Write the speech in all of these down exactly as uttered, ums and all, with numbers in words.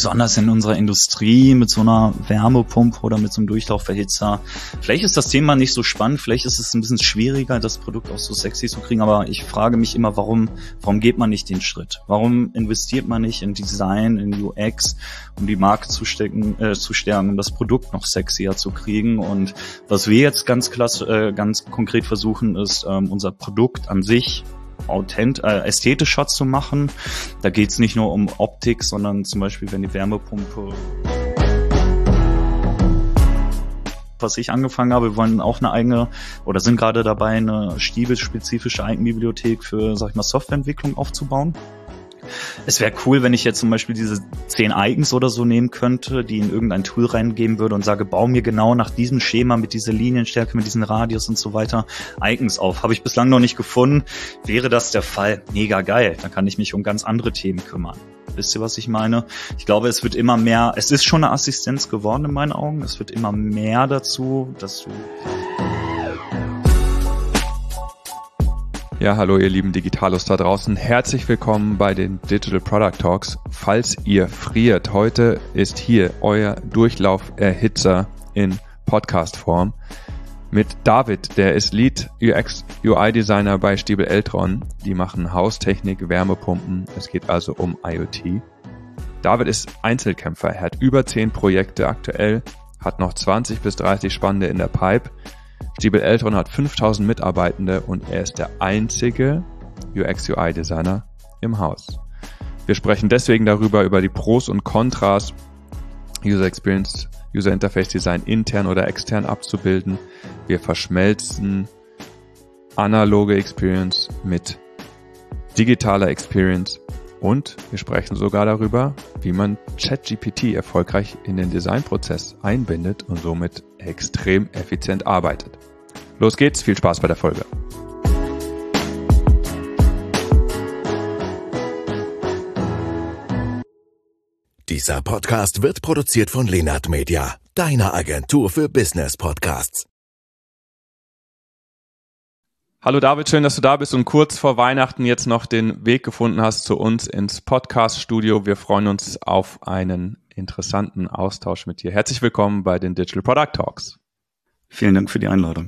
besonders in unserer Industrie mit so einer Wärmepumpe oder mit so einem Durchlaufverhitzer. Vielleicht ist das Thema nicht so spannend, vielleicht ist es ein bisschen schwieriger, das Produkt auch so sexy zu kriegen, aber ich frage mich immer, warum, warum geht man nicht den Schritt? Warum investiert man nicht in Design, in U X, um die Marke zu stecken, äh, zu stärken, um das Produkt noch sexier zu kriegen? Und was wir jetzt ganz klasse, äh, ganz konkret versuchen, ist, ähm, unser Produkt an sich authent äh, ästhetischer zu machen. Da geht es nicht nur um Optik, sondern zum Beispiel, wenn die Wärmepumpe, was ich angefangen habe, wir wollen auch eine eigene oder sind gerade dabei, eine Stiebel-spezifische Eigenbibliothek für, sag ich mal, Softwareentwicklung aufzubauen. Es wäre cool, wenn ich jetzt zum Beispiel diese zehn Icons oder so nehmen könnte, die in irgendein Tool reingeben würde und sage, bau mir genau nach diesem Schema mit dieser Linienstärke, mit diesem Radius und so weiter Icons auf. Habe ich bislang noch nicht gefunden. Wäre das der Fall, mega geil. Dann kann ich mich um ganz andere Themen kümmern. Wisst ihr, was ich meine? Ich glaube, es wird immer mehr, es ist schon eine Assistenz geworden in meinen Augen. Es wird immer mehr dazu, dass du... Ja, hallo ihr lieben Digitalos da draußen. Herzlich willkommen bei den Digital Product Talks. Falls ihr friert, heute ist hier euer Durchlauferhitzer in Podcast-Form mit David, der ist Lead U X U I Designer bei Stiebel Eltron. Die machen Haustechnik, Wärmepumpen. Es geht also um IoT. David ist Einzelkämpfer. Er hat über zehn Projekte aktuell, hat noch zwanzig bis dreißig spannende in der Pipe. Stiebel Eltron hat fünftausend Mitarbeitende und er ist der einzige U X U I Designer im Haus. Wir sprechen deswegen darüber, über die Pros und Kontras, User Experience, User Interface Design intern oder extern abzubilden. Wir verschmelzen analoge Experience mit digitaler Experience und wir sprechen sogar darüber, wie man ChatGPT erfolgreich in den Designprozess einbindet und somit extrem effizient arbeitet. Los geht's, viel Spaß bei der Folge. Dieser Podcast wird produziert von Lenart Media, deiner Agentur für Business Podcasts. Hallo David, schön, dass du da bist und kurz vor Weihnachten jetzt noch den Weg gefunden hast zu uns ins Podcast-Studio. Wir freuen uns auf einen interessanten Austausch mit dir. Herzlich willkommen bei den Digital Product Talks. Vielen Dank für die Einladung.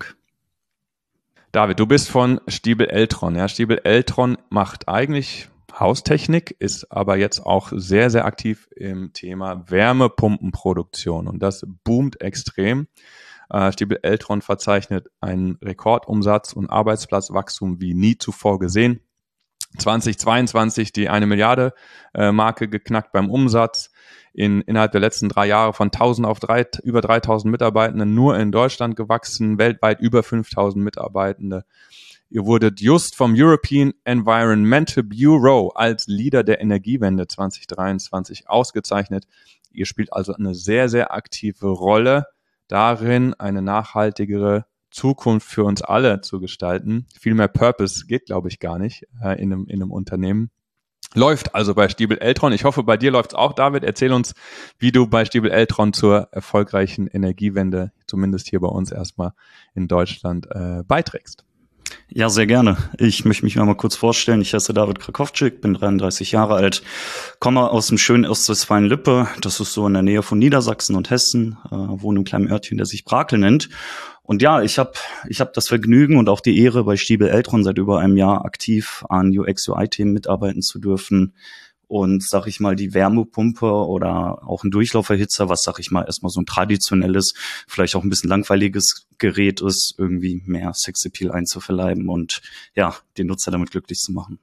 David, du bist von Stiebel Eltron. Ja, Stiebel Eltron macht eigentlich Haustechnik, ist aber jetzt auch sehr, sehr aktiv im Thema Wärmepumpenproduktion und das boomt extrem. Stiebel Eltron verzeichnet einen Rekordumsatz und Arbeitsplatzwachstum wie nie zuvor gesehen. zwanzig zweiundzwanzig die eine Milliarde äh, Marke geknackt beim Umsatz. In, innerhalb der letzten drei Jahre von tausend auf drei, über dreitausend Mitarbeitenden nur in Deutschland gewachsen, weltweit über fünftausend Mitarbeitende. Ihr wurdet just vom European Environmental Bureau als Leader der Energiewende zwanzig dreiundzwanzig ausgezeichnet. Ihr spielt also eine sehr, sehr aktive Rolle darin, eine nachhaltigere Zukunft für uns alle zu gestalten. Viel mehr Purpose geht, glaube ich, gar nicht äh, in einem, in einem Unternehmen. Läuft also bei Stiebel Eltron. Ich hoffe, bei dir läuft es auch, David. Erzähl uns, wie du bei Stiebel Eltron zur erfolgreichen Energiewende, zumindest hier bei uns erstmal in Deutschland, äh, beiträgst. Ja, sehr gerne. Ich möchte mich mal kurz vorstellen. Ich heiße David Krakowczyk, bin dreiunddreißig Jahre alt, komme aus dem schönen Ostwestfalen-Lippe. Das ist so in der Nähe von Niedersachsen und Hessen, äh, wohne im kleinen Örtchen, der sich Brakel nennt. Und ja, ich habe ich hab das Vergnügen und auch die Ehre, bei Stiebel Eltron seit über einem Jahr aktiv an U X U I-Themen mitarbeiten zu dürfen. Und, sag ich mal, die Wärmepumpe oder auch ein Durchlauferhitzer, was, sag ich mal, erstmal so ein traditionelles, vielleicht auch ein bisschen langweiliges Gerät ist, irgendwie mehr Sexappeal einzuverleiben und ja, den Nutzer damit glücklich zu machen.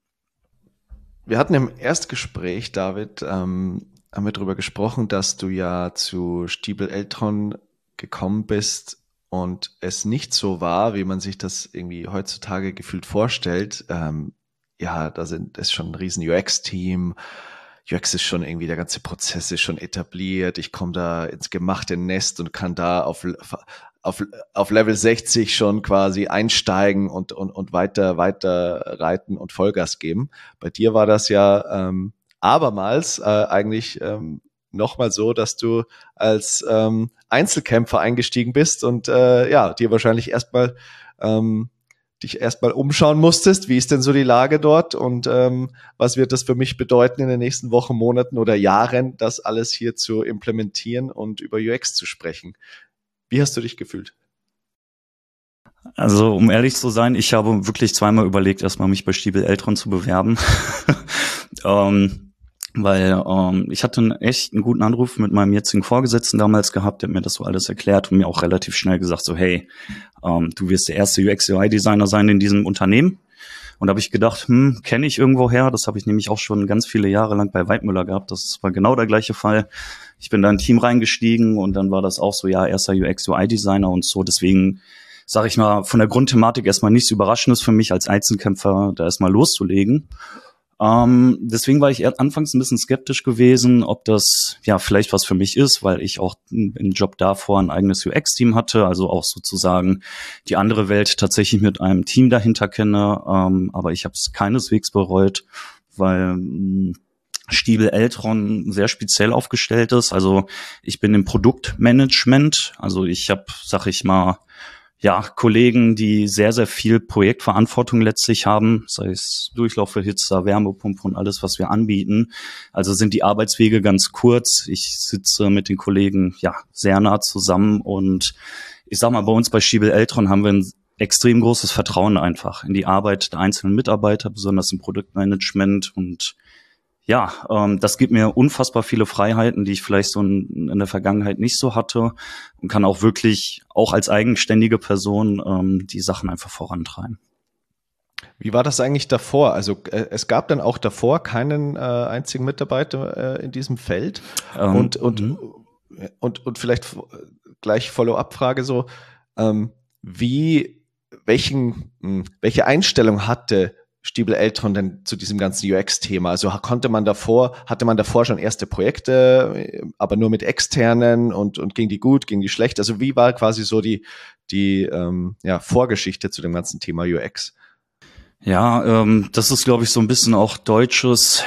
Wir hatten im Erstgespräch, David, ähm, haben wir darüber gesprochen, dass du ja zu Stiebel Eltron gekommen bist und es nicht so war, wie man sich das irgendwie heutzutage gefühlt vorstellt. Ähm, ja, da sind ist schon ein riesen U X-Team. U X ist schon irgendwie, der ganze Prozess ist schon etabliert. Ich komme da ins gemachte Nest und kann da auf auf auf Level sechzig schon quasi einsteigen und und und weiter weiter reiten und Vollgas geben. Bei dir war das ja ähm, abermals äh, eigentlich ähm, nochmal so, dass du als ähm, Einzelkämpfer eingestiegen bist und äh, ja, dir wahrscheinlich erstmal ähm, dich erstmal umschauen musstest. Wie ist denn so die Lage dort und ähm, was wird das für mich bedeuten in den nächsten Wochen, Monaten oder Jahren, das alles hier zu implementieren und über U X zu sprechen? Wie hast du dich gefühlt? Also, um ehrlich zu sein, ich habe wirklich zweimal überlegt, erstmal mich bei Stiebel Eltron zu bewerben. ähm, weil ähm, ich hatte einen echt einen guten Anruf mit meinem jetzigen Vorgesetzten damals gehabt, der hat mir das so alles erklärt und mir auch relativ schnell gesagt, so hey, ähm, du wirst der erste U X-U I-Designer sein in diesem Unternehmen. Und da habe ich gedacht, hm, kenne ich irgendwo her. Das habe ich nämlich auch schon ganz viele Jahre lang bei Weidmüller gehabt. Das war genau der gleiche Fall. Ich bin da in ein Team reingestiegen und dann war das auch so, ja, erster U X-U I-Designer und so. Deswegen sage ich mal, von der Grundthematik erstmal nichts Überraschendes für mich als Einzelkämpfer, da erstmal loszulegen. Ähm, deswegen war ich eher anfangs ein bisschen skeptisch gewesen, ob das ja vielleicht was für mich ist, weil ich auch im Job davor ein eigenes U X-Team hatte, also auch sozusagen die andere Welt tatsächlich mit einem Team dahinter kenne. Ähm, aber ich habe es keineswegs bereut, weil mh, Stiebel Eltron sehr speziell aufgestellt ist. Also ich bin im Produktmanagement, also ich habe, sag ich mal, ja, Kollegen, die sehr, sehr viel Projektverantwortung letztlich haben, sei es Durchlauferhitzer, Wärmepumpe und alles, was wir anbieten. Also sind die Arbeitswege ganz kurz. Ich sitze mit den Kollegen ja sehr nah zusammen und ich sag mal, bei uns bei Stiebel Eltron haben wir ein extrem großes Vertrauen einfach in die Arbeit der einzelnen Mitarbeiter, besonders im Produktmanagement und ja, ähm, das gibt mir unfassbar viele Freiheiten, die ich vielleicht so in, in der Vergangenheit nicht so hatte und kann auch wirklich, auch als eigenständige Person, ähm, die Sachen einfach vorantreiben. Wie war das eigentlich davor? Also äh, es gab dann auch davor keinen äh, einzigen Mitarbeiter äh, in diesem Feld Ähm, und, und, mhm. und, und vielleicht gleich Follow-up-Frage so, ähm, wie, welchen, mh, welche Einstellung hatte Stiebel Eltron denn zu diesem ganzen U X-Thema? Also konnte man davor, hatte man davor schon erste Projekte, aber nur mit externen und, und ging die gut, ging die schlecht? Also wie war quasi so die, die ähm, ja, Vorgeschichte zu dem ganzen Thema U X? Ja, ähm, das ist, glaube ich, so ein bisschen auch deutsches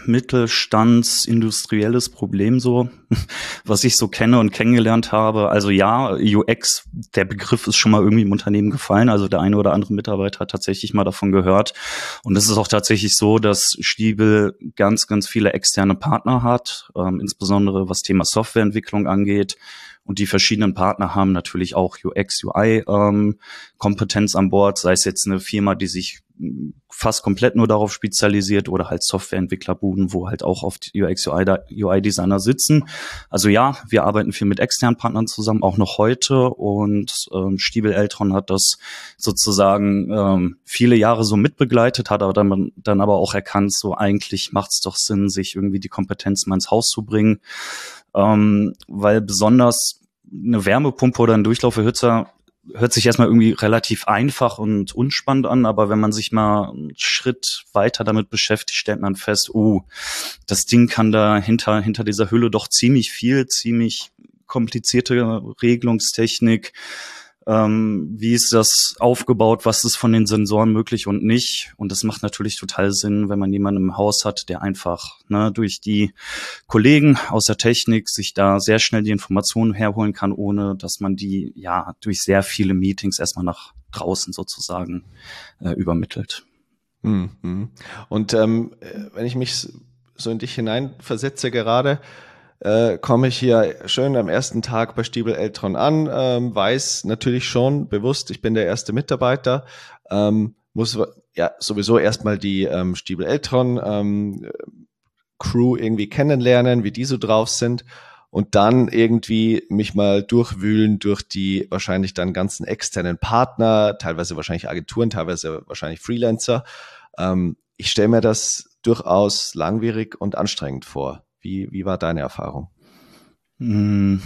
Mittelstandsindustrielles Problem so, was ich so kenne und kennengelernt habe. Also ja, U X, der Begriff ist schon mal irgendwie im Unternehmen gefallen. Also der eine oder andere Mitarbeiter hat tatsächlich mal davon gehört. Und es ist auch tatsächlich so, dass Stiebel ganz, ganz viele externe Partner hat, ähm, insbesondere was Thema Softwareentwicklung angeht. Und die verschiedenen Partner haben natürlich auch U X, U I-Kompetenz ähm, an Bord, sei es jetzt eine Firma, die sich fast komplett nur darauf spezialisiert oder halt Softwareentwicklerbuden, wo halt auch oft U X, U I-Designer sitzen. Also ja, wir arbeiten viel mit externen Partnern zusammen, auch noch heute. Und ähm, Stiebel Eltron hat das sozusagen ähm, viele Jahre so mitbegleitet, hat aber dann, dann aber auch erkannt, so eigentlich macht es doch Sinn, sich irgendwie die Kompetenz mal ins Haus zu bringen. Ähm, weil besonders eine Wärmepumpe oder ein Durchlauferhitzer hört sich erstmal irgendwie relativ einfach und unspannend an, aber wenn man sich mal einen Schritt weiter damit beschäftigt, stellt man fest, oh, das Ding kann da hinter, hinter dieser Hülle doch ziemlich viel, ziemlich komplizierte Regelungstechnik. Ähm, wie ist das aufgebaut? Was ist von den Sensoren möglich und nicht? Und das macht natürlich total Sinn, wenn man jemanden im Haus hat, der einfach ne, durch die Kollegen aus der Technik sich da sehr schnell die Informationen herholen kann, ohne dass man die ja durch sehr viele Meetings erstmal nach draußen sozusagen äh, übermittelt. Mhm. Und ähm, wenn ich mich so in dich hineinversetze gerade, Äh, komme ich hier schön am ersten Tag bei Stiebel Eltron an, ähm, weiß natürlich schon bewusst, ich bin der erste Mitarbeiter, ähm, muss ja sowieso erstmal die ähm, Stiebel Eltron ähm, Crew irgendwie kennenlernen, wie die so drauf sind und dann irgendwie mich mal durchwühlen durch die wahrscheinlich dann ganzen externen Partner, teilweise wahrscheinlich Agenturen, teilweise wahrscheinlich Freelancer. Ähm, ich stelle mir das durchaus langwierig und anstrengend vor. Wie, wie war deine Erfahrung? Hm.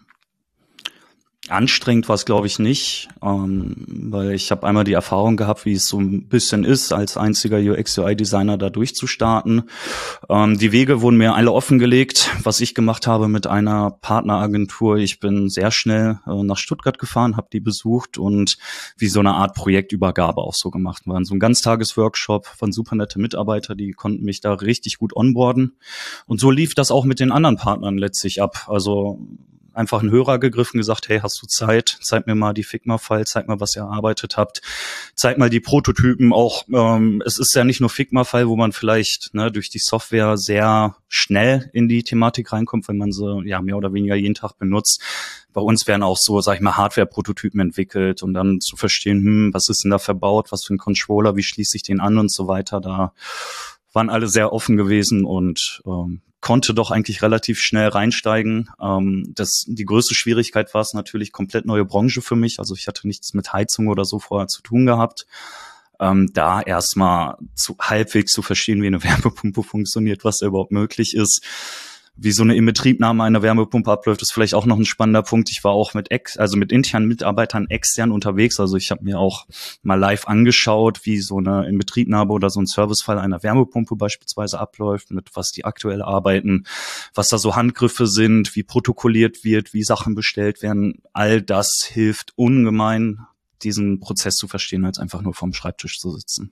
Anstrengend war es, glaube ich, nicht, ähm, weil ich habe einmal die Erfahrung gehabt, wie es so ein bisschen ist, als einziger U X, U I-Designer da durchzustarten. Ähm, die Wege wurden mir alle offengelegt, was ich gemacht habe mit einer Partneragentur. Ich bin sehr schnell äh, nach Stuttgart gefahren, habe die besucht und wie so eine Art Projektübergabe auch so gemacht. War so ein Ganztagesworkshop, waren super nette Mitarbeiter, die konnten mich da richtig gut onboarden. Und so lief das auch mit den anderen Partnern letztlich ab. Also einfach einen Hörer gegriffen, gesagt, hey, hast du Zeit? Zeig mir mal die Figma-File, zeig mal, was ihr erarbeitet habt, zeig mal die Prototypen. Auch ähm, es ist ja nicht nur Figma-File, wo man vielleicht ne, durch die Software sehr schnell in die Thematik reinkommt, wenn man sie ja mehr oder weniger jeden Tag benutzt. Bei uns werden auch so, sag ich mal, Hardware-Prototypen entwickelt, um dann zu verstehen, hm, was ist denn da verbaut, was für ein Controller, wie schließe ich den an und so weiter. Da waren alle sehr offen gewesen und ähm, konnte doch eigentlich relativ schnell reinsteigen. Ähm, das, die größte Schwierigkeit war es natürlich, komplett neue Branche für mich. Also ich hatte nichts mit Heizung oder so vorher zu tun gehabt. Ähm, da erstmal zu, halbwegs zu verstehen, wie eine Wärmepumpe funktioniert, was da überhaupt möglich ist. Wie so eine Inbetriebnahme einer Wärmepumpe abläuft, ist vielleicht auch noch ein spannender Punkt. Ich war auch mit ex, also mit internen Mitarbeitern extern unterwegs. Also ich habe mir auch mal live angeschaut, wie so eine Inbetriebnahme oder so ein Servicefall einer Wärmepumpe beispielsweise abläuft, mit was die aktuell arbeiten, was da so Handgriffe sind, wie protokolliert wird, wie Sachen bestellt werden. All das hilft ungemein, diesen Prozess zu verstehen, als einfach nur vorm Schreibtisch zu sitzen.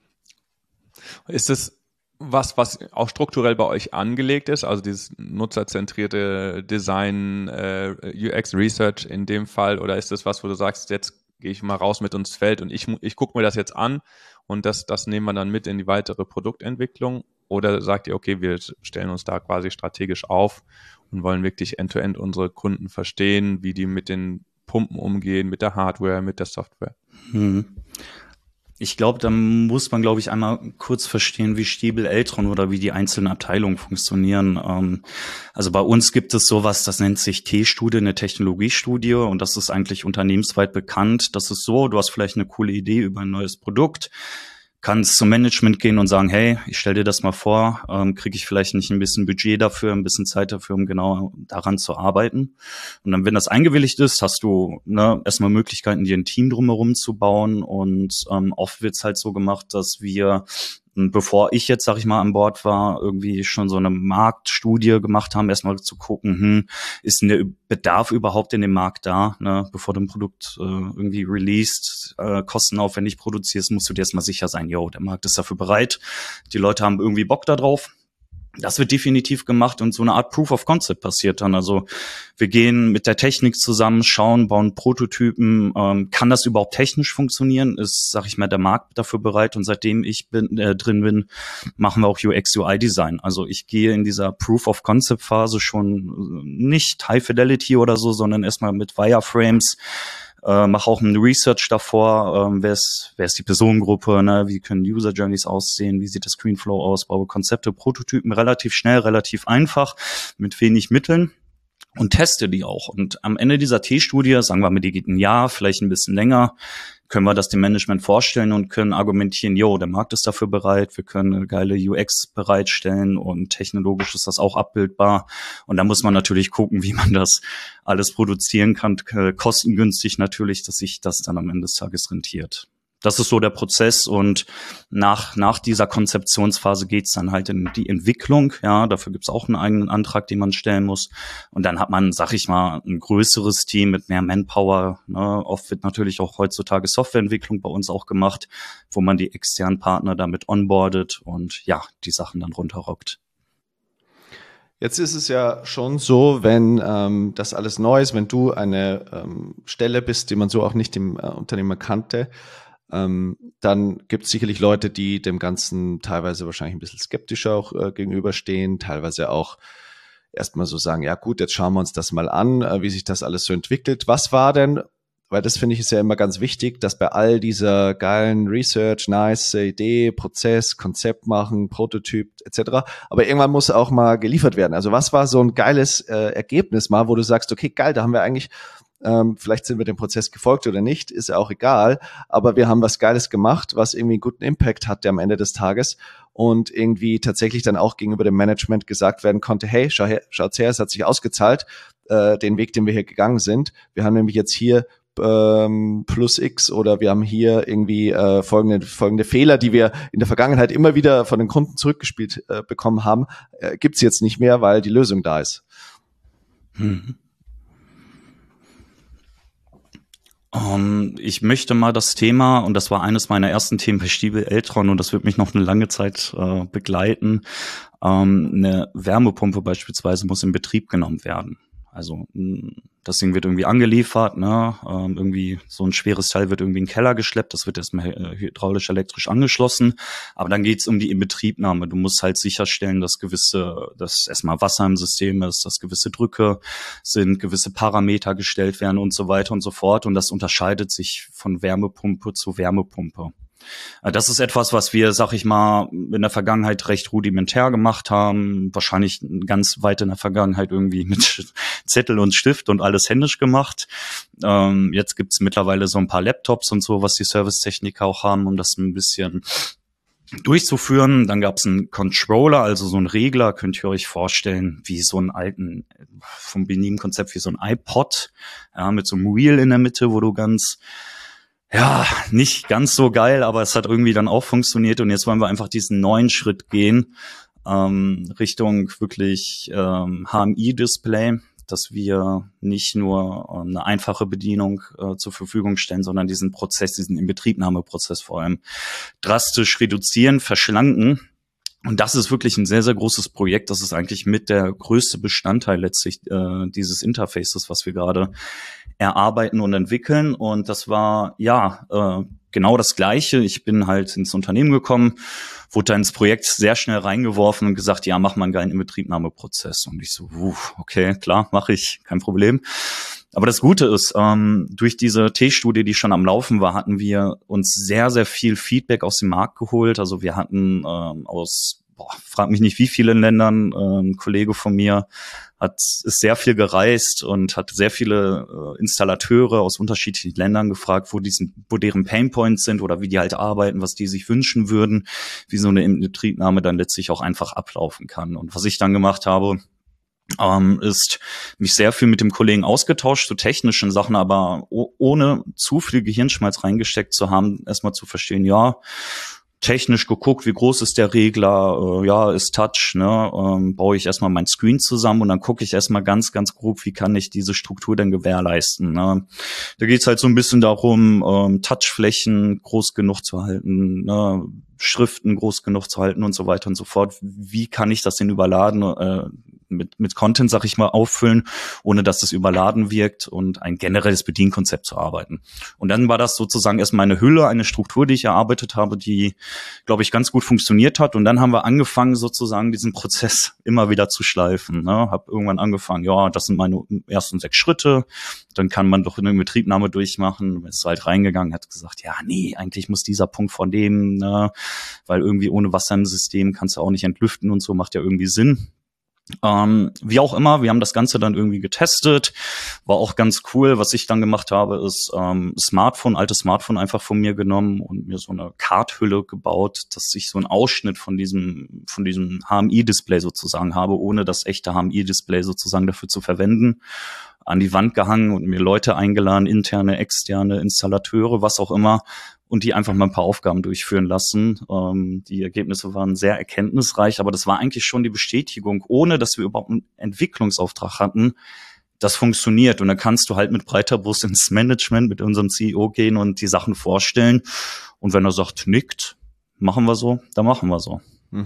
Ist es was, was auch strukturell bei euch angelegt ist, also dieses nutzerzentrierte Design, äh, U X Research in dem Fall, oder ist das was, wo du sagst, jetzt gehe ich mal raus mit ins Feld und ich, ich gucke mir das jetzt an und das, das nehmen wir dann mit in die weitere Produktentwicklung, oder sagt ihr, okay, wir stellen uns da quasi strategisch auf und wollen wirklich end-to-end unsere Kunden verstehen, wie die mit den Pumpen umgehen, mit der Hardware, mit der Software? Hm. Ich glaube, da muss man, glaube ich, einmal kurz verstehen, wie Stiebel Eltron oder wie die einzelnen Abteilungen funktionieren. Ähm, also bei uns gibt es sowas, das nennt sich T-Studie, eine Technologiestudie, und das ist eigentlich unternehmensweit bekannt. Das ist so, du hast vielleicht eine coole Idee über ein neues Produkt, kannst zum Management gehen und sagen, hey, ich stell dir das mal vor, ähm, kriege ich vielleicht nicht ein bisschen Budget dafür, ein bisschen Zeit dafür, um genau daran zu arbeiten. Und dann, wenn das eingewilligt ist, hast du ne, erstmal Möglichkeiten, dir ein Team drumherum zu bauen. Und ähm, oft wird's halt so gemacht, dass wir, bevor ich jetzt, sag ich mal, an Bord war, irgendwie schon so eine Marktstudie gemacht haben, erstmal zu gucken, hm, ist denn der Bedarf überhaupt in dem Markt da, ne? Bevor du ein Produkt äh, irgendwie released, äh, kostenaufwendig produzierst, musst du dir erstmal sicher sein, yo, der Markt ist dafür bereit, die Leute haben irgendwie Bock da drauf. Das wird definitiv gemacht und so eine Art Proof of Concept passiert dann. Also wir gehen mit der Technik zusammen, schauen, bauen Prototypen. Ähm, kann das überhaupt technisch funktionieren? Ist, sag ich mal, der Markt dafür bereit? Und seitdem ich bin, äh, drin bin, machen wir auch U X U I Design. Also ich gehe in dieser Proof of Concept Phase schon nicht High Fidelity oder so, sondern erstmal mit Wireframes. Äh, mache auch ein Research davor, ähm, wer ist wer ist die Personengruppe, ne? Wie können User Journeys aussehen, wie sieht der Screenflow aus, baue Konzepte, Prototypen relativ schnell, relativ einfach, mit wenig Mitteln und teste die auch. Und am Ende dieser T-Studie, sagen wir mal, die geht ein Jahr, vielleicht ein bisschen länger, können wir das dem Management vorstellen und können argumentieren, jo, der Markt ist dafür bereit, wir können eine geile U X bereitstellen und technologisch ist das auch abbildbar. Und da muss man natürlich gucken, wie man das alles produzieren kann, kostengünstig natürlich, dass sich das dann am Ende des Tages rentiert. Das ist so der Prozess, und nach nach dieser Konzeptionsphase geht's dann halt in die Entwicklung. Ja, dafür gibt's auch einen eigenen Antrag, den man stellen muss. Und dann hat man, sag ich mal, ein größeres Team mit mehr Manpower. Ne? Oft wird natürlich auch heutzutage Softwareentwicklung bei uns auch gemacht, wo man die externen Partner damit onboardet und ja, die Sachen dann runterrockt. Jetzt ist es ja schon so, wenn ähm, das alles neu ist, wenn du eine ähm, Stelle bist, die man so auch nicht im äh, Unternehmen kannte, Ähm, dann gibt es sicherlich Leute, die dem Ganzen teilweise wahrscheinlich ein bisschen skeptischer auch äh, gegenüberstehen, teilweise auch erstmal so sagen, ja gut, jetzt schauen wir uns das mal an, äh, wie sich das alles so entwickelt. Was war denn, weil das finde ich ist ja immer ganz wichtig, dass bei all dieser geilen Research, nice Idee, Prozess, Konzept machen, Prototyp et cetera, aber irgendwann muss auch mal geliefert werden. Also was war so ein geiles äh, Ergebnis mal, wo du sagst, okay, geil, da haben wir eigentlich Ähm, vielleicht sind wir dem Prozess gefolgt oder nicht, ist ja auch egal, aber wir haben was Geiles gemacht, was irgendwie einen guten Impact hatte am Ende des Tages und irgendwie tatsächlich dann auch gegenüber dem Management gesagt werden konnte, hey, schau her, schaut's her, es hat sich ausgezahlt, äh, den Weg, den wir hier gegangen sind. Wir haben nämlich jetzt hier ähm, plus X oder wir haben hier irgendwie äh, folgende, folgende Fehler, die wir in der Vergangenheit immer wieder von den Kunden zurückgespielt äh, bekommen haben, äh, gibt's jetzt nicht mehr, weil die Lösung da ist. Mhm. Um, ich möchte mal das Thema, und das war eines meiner ersten Themen bei Stiebel Eltron, und das wird mich noch eine lange Zeit äh, begleiten, um, eine Wärmepumpe beispielsweise muss in Betrieb genommen werden. Also das Ding wird irgendwie angeliefert, ne? Ähm, irgendwie so ein schweres Teil wird irgendwie in den Keller geschleppt, das wird erstmal hydraulisch elektrisch angeschlossen, aber dann geht's um die Inbetriebnahme. Du musst halt sicherstellen, dass gewisse, dass erstmal Wasser im System ist, dass gewisse Drücke sind, gewisse Parameter gestellt werden und so weiter und so fort. Und das unterscheidet sich von Wärmepumpe zu Wärmepumpe. Das ist etwas, was wir, sag ich mal, in der Vergangenheit recht rudimentär gemacht haben. Wahrscheinlich ganz weit in der Vergangenheit irgendwie mit Zettel und Stift und alles händisch gemacht. Ähm, jetzt gibt's mittlerweile so ein paar Laptops und so, was die Servicetechniker auch haben, um das ein bisschen durchzuführen. Dann gab's einen Controller, also so einen Regler, könnt ihr euch vorstellen, wie so einen alten, vom Bedienkonzept wie so ein iPod, ja, mit so einem Wheel in der Mitte, wo du ganz ja, nicht ganz so geil, aber es hat irgendwie dann auch funktioniert und jetzt wollen wir einfach diesen neuen Schritt gehen, ähm, Richtung wirklich ähm, H M I-Display, dass wir nicht nur ähm, eine einfache Bedienung äh, zur Verfügung stellen, sondern diesen Prozess, diesen Inbetriebnahmeprozess vor allem drastisch reduzieren, verschlanken. Und das ist wirklich ein sehr, sehr großes Projekt. Das ist eigentlich mit der größte Bestandteil letztlich äh, dieses Interfaces, was wir gerade erarbeiten und entwickeln. Und das war, ja, äh, genau das Gleiche. Ich bin halt ins Unternehmen gekommen, wurde da ins Projekt sehr schnell reingeworfen und gesagt, ja, mach mal einen geilen Inbetriebnahmeprozess. Und ich so, uh, okay, klar, mache ich, kein Problem. Aber das Gute ist, ähm, durch diese T-Studie, die schon am Laufen war, hatten wir uns sehr, sehr viel Feedback aus dem Markt geholt. Also wir hatten ähm, aus, boah, frag mich nicht wie vielen Ländern, äh, ein Kollege von mir hat ist sehr viel gereist und hat sehr viele äh, Installateure aus unterschiedlichen Ländern gefragt, wo diesen, wo deren Painpoints sind oder wie die halt arbeiten, was die sich wünschen würden, wie so eine Inbetriebnahme dann letztlich auch einfach ablaufen kann. Und was ich dann gemacht habe, Ähm, ist mich sehr viel mit dem Kollegen ausgetauscht zu technischen Sachen, aber oh, ohne zu viel Gehirnschmalz reingesteckt zu haben, erstmal zu verstehen, ja, technisch geguckt, wie groß ist der Regler, äh, ja, ist Touch, ne, ähm, baue ich erstmal mein Screen zusammen und dann gucke ich erstmal ganz, ganz grob, wie kann ich diese Struktur denn gewährleisten, ne. Da geht's halt so ein bisschen darum, ähm, Touchflächen groß genug zu halten, ne, Schriften groß genug zu halten und so weiter und so fort. Wie kann ich das denn überladen, äh, mit mit Content, sag ich mal, auffüllen, ohne dass es überladen wirkt und ein generelles Bedienkonzept zu arbeiten. Und dann war das sozusagen erstmal eine Hülle, eine Struktur, die ich erarbeitet habe, die, glaube ich, ganz gut funktioniert hat. Und dann haben wir angefangen, sozusagen diesen Prozess immer wieder zu schleifen. Ne? Hab irgendwann angefangen, ja, das sind meine ersten sechs Schritte. Dann kann man doch eine Betriebnahme durchmachen. Ist halt reingegangen, hat gesagt, ja, nee, eigentlich muss dieser Punkt von dem, ne? Weil irgendwie ohne Wasser im System kannst du auch nicht entlüften und so, macht ja irgendwie Sinn. Ähm, wie auch immer, wir haben das Ganze dann irgendwie getestet, war auch ganz cool. Was ich dann gemacht habe, ist ähm, Smartphone, altes Smartphone einfach von mir genommen und mir so eine Karthülle gebaut, dass ich so einen Ausschnitt von diesem von diesem H M I-Display sozusagen habe, ohne das echte H M I-Display sozusagen dafür zu verwenden, an die Wand gehangen und mir Leute eingeladen, interne, externe Installateure, was auch immer, und die einfach mal ein paar Aufgaben durchführen lassen. Ähm, die Ergebnisse waren sehr erkenntnisreich, aber das war eigentlich schon die Bestätigung, ohne dass wir überhaupt einen Entwicklungsauftrag hatten, das funktioniert. Und dann kannst du halt mit breiter Brust ins Management mit unserem C E O gehen und die Sachen vorstellen. Und wenn er sagt, nickt, machen wir so, dann machen wir so.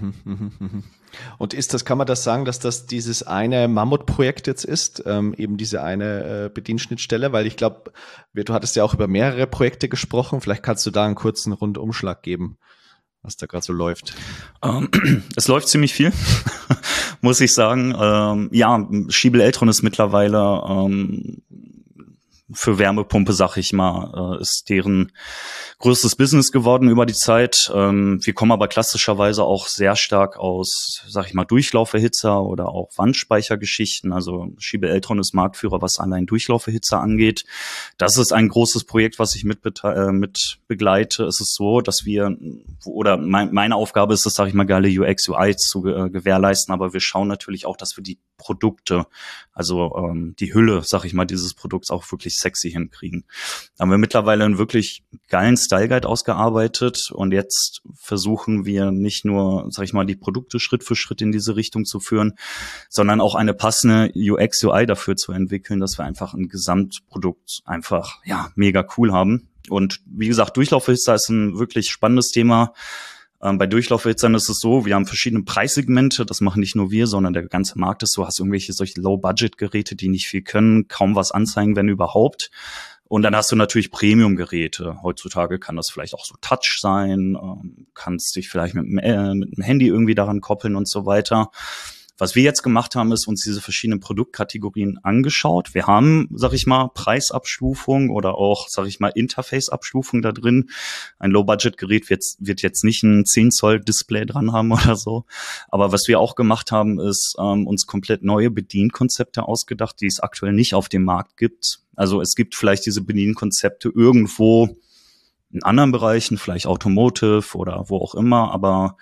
Und ist das, kann man das sagen, dass das dieses eine Mammutprojekt jetzt ist, ähm, eben diese eine äh, Bedienschnittstelle? Weil ich glaube, du hattest ja auch über mehrere Projekte gesprochen. Vielleicht kannst du da einen kurzen Rundumschlag geben, was da gerade so läuft. Ähm, es läuft ziemlich viel, muss ich sagen. Ähm, ja, Stiebel Eltron ist mittlerweile ähm, für Wärmepumpe, sag ich mal, äh, ist deren größtes Business geworden über die Zeit. Ähm, wir kommen aber klassischerweise auch sehr stark aus, sag ich mal, Durchlauferhitzer oder auch Wandspeichergeschichten. Also Stiebel Eltron ist Marktführer, was allein Durchlauferhitzer angeht. Das ist ein großes Projekt, was ich mit, äh, mit begleite. Es ist so, dass wir, oder mein, meine Aufgabe ist es, sag ich mal, geile U X, U I zu äh, gewährleisten, aber wir schauen natürlich auch, dass wir die Produkte, also ähm, die Hülle, sag ich mal, dieses Produkts auch wirklich sexy hinkriegen. Da haben wir mittlerweile einen wirklich geilen Style Guide ausgearbeitet und jetzt versuchen wir nicht nur, sag ich mal, die Produkte Schritt für Schritt in diese Richtung zu führen, sondern auch eine passende U X, U I dafür zu entwickeln, dass wir einfach ein Gesamtprodukt einfach, ja, mega cool haben. Und wie gesagt, Durchlauferhitzer ist ein wirklich spannendes Thema. Ähm, bei Durchlaufhitzern ist es so, wir haben verschiedene Preissegmente, das machen nicht nur wir, sondern der ganze Markt ist so, hast irgendwelche solche Low-Budget-Geräte, die nicht viel können, kaum was anzeigen, wenn überhaupt. Und dann hast du natürlich Premium-Geräte. Heutzutage kann das vielleicht auch so Touch sein, ähm, kannst dich vielleicht mit, äh, mit dem Handy irgendwie daran koppeln und so weiter. Was wir jetzt gemacht haben, ist uns diese verschiedenen Produktkategorien angeschaut. Wir haben, sag ich mal, Preisabstufung oder auch, sag ich mal, Interface-Abstufung da drin. Ein Low-Budget-Gerät wird, wird jetzt nicht ein zehn Zoll Display dran haben oder so. Aber was wir auch gemacht haben, ist ähm, uns komplett neue Bedienkonzepte ausgedacht, die es aktuell nicht auf dem Markt gibt. Also es gibt vielleicht diese Bedienkonzepte irgendwo in anderen Bereichen, vielleicht Automotive oder wo auch immer, aber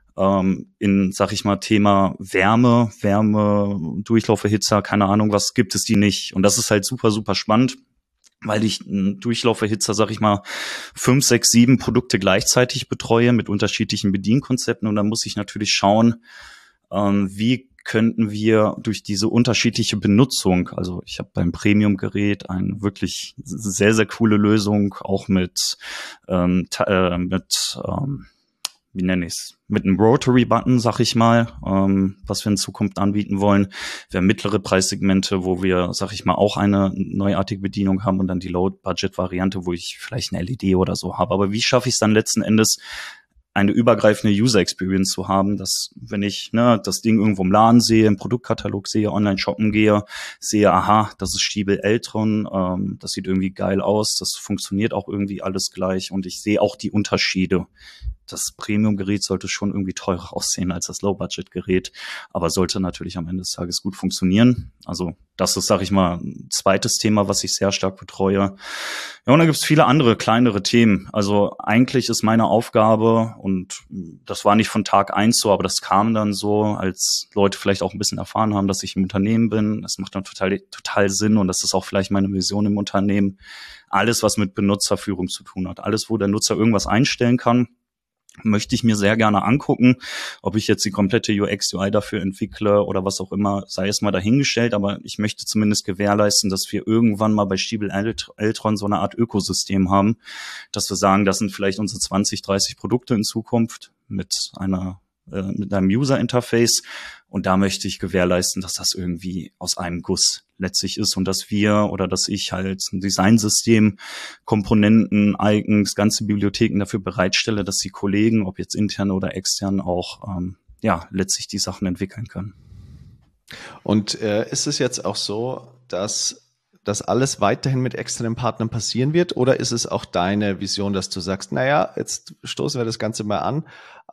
in, sag ich mal, Thema Wärme, Wärme, Durchlauferhitzer, keine Ahnung, was gibt es die nicht. Und das ist halt super, super spannend, weil ich einen Durchlauferhitzer, sag ich mal, fünf, sechs, sieben Produkte gleichzeitig betreue mit unterschiedlichen Bedienkonzepten. Und dann muss ich natürlich schauen, ähm, wie könnten wir durch diese unterschiedliche Benutzung, also ich habe beim Premium-Gerät eine wirklich sehr, sehr coole Lösung, auch mit, ähm, äh, mit ähm, wie nenne ich es, mit einem Rotary-Button, sag ich mal, ähm, was wir in Zukunft anbieten wollen. Wir haben mittlere Preissegmente, wo wir, sag ich mal, auch eine neuartige Bedienung haben und dann die Low-Budget-Variante, wo ich vielleicht eine L E D oder so habe. Aber wie schaffe ich es dann letzten Endes, eine übergreifende User-Experience zu haben, dass wenn ich ne, das Ding irgendwo im Laden sehe, im Produktkatalog sehe, online shoppen gehe, sehe, aha, das ist Stiebel Eltron, ähm, das sieht irgendwie geil aus, das funktioniert auch irgendwie alles gleich und ich sehe auch die Unterschiede. Das Premium-Gerät sollte schon irgendwie teurer aussehen als das Low-Budget-Gerät, aber sollte natürlich am Ende des Tages gut funktionieren. Also das ist, sag ich mal, ein zweites Thema, was ich sehr stark betreue. Ja, und dann gibt's viele andere, kleinere Themen. Also eigentlich ist meine Aufgabe, und das war nicht von Tag eins so, aber das kam dann so, als Leute vielleicht auch ein bisschen erfahren haben, dass ich im Unternehmen bin. Das macht dann total, total Sinn und das ist auch vielleicht meine Vision im Unternehmen. Alles, was mit Benutzerführung zu tun hat, alles, wo der Nutzer irgendwas einstellen kann, möchte ich mir sehr gerne angucken, ob ich jetzt die komplette U X, U I dafür entwickle oder was auch immer, sei es mal dahingestellt, aber ich möchte zumindest gewährleisten, dass wir irgendwann mal bei Stiebel Eltron so eine Art Ökosystem haben, dass wir sagen, das sind vielleicht unsere zwanzig, dreißig Produkte in Zukunft mit einer äh, mit einem User-Interface und da möchte ich gewährleisten, dass das irgendwie aus einem Guss letztlich ist und dass wir oder dass ich halt ein Designsystem, Komponenten, Icons, ganze Bibliotheken dafür bereitstelle, dass die Kollegen, ob jetzt intern oder extern, auch ähm, ja letztlich die Sachen entwickeln können. Und äh, ist es jetzt auch so, dass das alles weiterhin mit externen Partnern passieren wird? Oder ist es auch deine Vision, dass du sagst, naja, jetzt stoßen wir das Ganze mal an,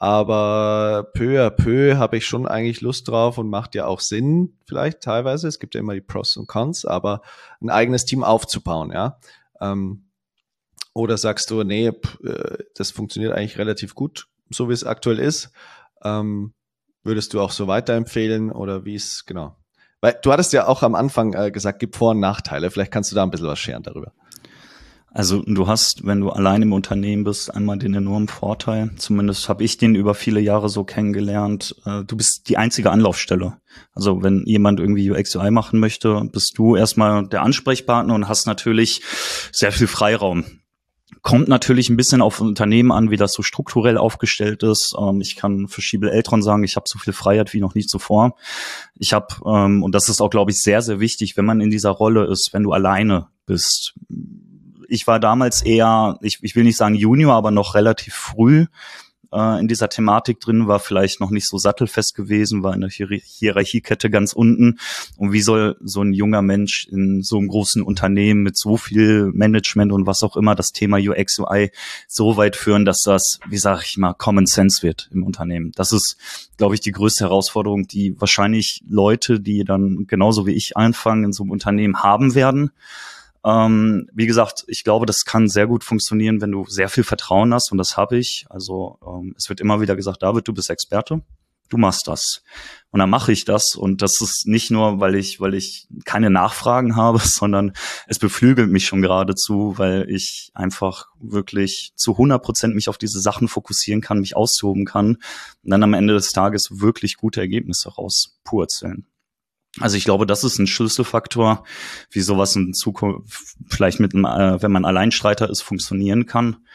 aber peu à peu habe ich schon eigentlich Lust drauf und macht ja auch Sinn vielleicht teilweise, es gibt ja immer die Pros und Cons, aber ein eigenes Team aufzubauen, ja? Ähm, oder sagst du, nee, das funktioniert eigentlich relativ gut, so wie es aktuell ist. Ähm, würdest du auch so weiterempfehlen oder wie es, genau? Weil du hattest ja auch am Anfang äh, gesagt, gibt Vor- und Nachteile. Vielleicht kannst du da ein bisschen was scheren darüber. Also du hast, wenn du allein im Unternehmen bist, einmal den enormen Vorteil, zumindest habe ich den über viele Jahre so kennengelernt, äh, du bist die einzige Anlaufstelle. Also wenn jemand irgendwie U X, U I machen möchte, bist du erstmal der Ansprechpartner und hast natürlich sehr viel Freiraum. Kommt natürlich ein bisschen auf Unternehmen an, wie das so strukturell aufgestellt ist. Ähm, ich kann für Stiebel Eltron sagen, ich habe so viel Freiheit wie noch nie zuvor. Ich habe, ähm, und das ist auch, glaube ich, sehr, sehr wichtig, wenn man in dieser Rolle ist, wenn du alleine bist. Ich war damals eher, ich, ich will nicht sagen Junior, aber noch relativ früh äh, in dieser Thematik drin, war vielleicht noch nicht so sattelfest gewesen, war in der Hier- Hierarchiekette ganz unten. Und wie soll so ein junger Mensch in so einem großen Unternehmen mit so viel Management und was auch immer das Thema U X, U I so weit führen, dass das, wie sage ich mal, Common Sense wird im Unternehmen. Das ist, glaube ich, die größte Herausforderung, die wahrscheinlich Leute, die dann genauso wie ich anfangen, in so einem Unternehmen haben werden. Ähm, wie gesagt, ich glaube, das kann sehr gut funktionieren, wenn du sehr viel Vertrauen hast und das habe ich. Also ähm, es wird immer wieder gesagt, David, du bist Experte, du machst das. Und dann mache ich das und das ist nicht nur, weil ich, weil ich keine Nachfragen habe, sondern es beflügelt mich schon geradezu, weil ich einfach wirklich zu hundert Prozent mich auf diese Sachen fokussieren kann, mich austoben kann und dann am Ende des Tages wirklich gute Ergebnisse rauspurzeln. Also ich glaube, das ist ein Schlüsselfaktor, wie sowas in Zukunft vielleicht mit einem, äh, wenn man Alleinstreiter ist, funktionieren kann.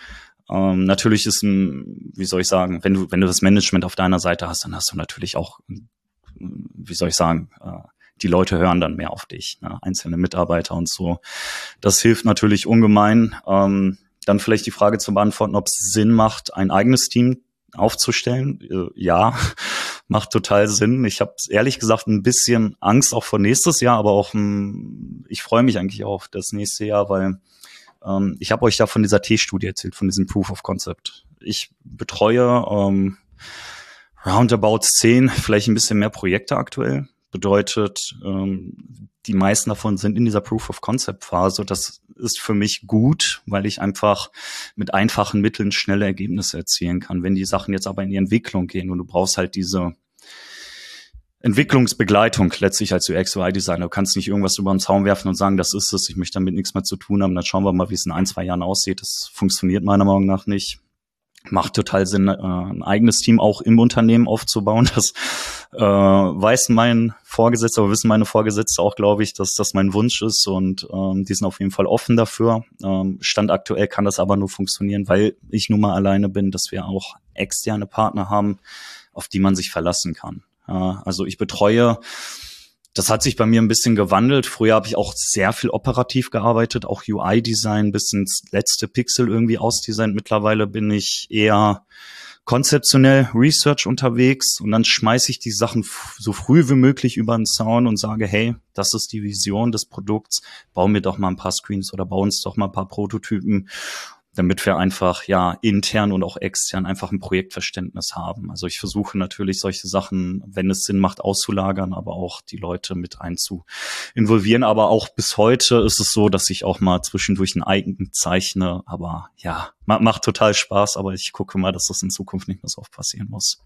Ähm, natürlich ist ein, wie soll ich sagen, wenn du, wenn du das Management auf deiner Seite hast, dann hast du natürlich auch, wie soll ich sagen, äh, die Leute hören dann mehr auf dich, ne? Einzelne Mitarbeiter und so. Das hilft natürlich ungemein. Ähm, dann vielleicht die Frage zu beantworten, ob es Sinn macht, ein eigenes Team aufzustellen. Äh, ja, macht total Sinn. Ich habe ehrlich gesagt ein bisschen Angst auch vor nächstes Jahr, aber auch m, ich freue mich eigentlich auf das nächste Jahr, weil ähm, ich habe euch ja von dieser T-Studie erzählt, von diesem Proof of Concept. Ich betreue ähm, roundabout zehn, vielleicht ein bisschen mehr Projekte aktuell. Bedeutet, ähm, die meisten davon sind in dieser Proof-of-Concept-Phase. Das ist für mich gut, weil ich einfach mit einfachen Mitteln schnelle Ergebnisse erzielen kann. Wenn die Sachen jetzt aber in die Entwicklung gehen und du brauchst halt diese Entwicklungsbegleitung letztlich als U X-U I-Designer. Du kannst nicht irgendwas über den Zaun werfen und sagen, das ist es, ich möchte damit nichts mehr zu tun haben. Dann schauen wir mal, wie es in ein, zwei Jahren aussieht. Das funktioniert meiner Meinung nach nicht. Macht total Sinn, ein eigenes Team auch im Unternehmen aufzubauen. Das äh, weiß mein Vorgesetzter, aber wissen meine Vorgesetzte auch, glaube ich, dass das mein Wunsch ist und ähm, die sind auf jeden Fall offen dafür. Ähm, Stand aktuell kann das aber nur funktionieren, weil ich nun mal alleine bin, dass wir auch externe Partner haben, auf die man sich verlassen kann. Äh, also ich betreue. Das hat sich bei mir ein bisschen gewandelt. Früher habe ich auch sehr viel operativ gearbeitet, auch U I-Design bis ins letzte Pixel irgendwie ausdesignt. Mittlerweile bin ich eher konzeptionell Research unterwegs und dann schmeiße ich die Sachen f- so früh wie möglich über den Zaun und sage, hey, das ist die Vision des Produkts, bau mir doch mal ein paar Screens oder bau uns doch mal ein paar Prototypen, damit wir einfach ja intern und auch extern einfach ein Projektverständnis haben. Also ich versuche natürlich solche Sachen, wenn es Sinn macht, auszulagern, aber auch die Leute mit einzu involvieren. Aber auch bis heute ist es so, dass ich auch mal zwischendurch ein Eigen zeichne. Aber ja, macht total Spaß, aber ich gucke mal, dass das in Zukunft nicht mehr so oft passieren muss.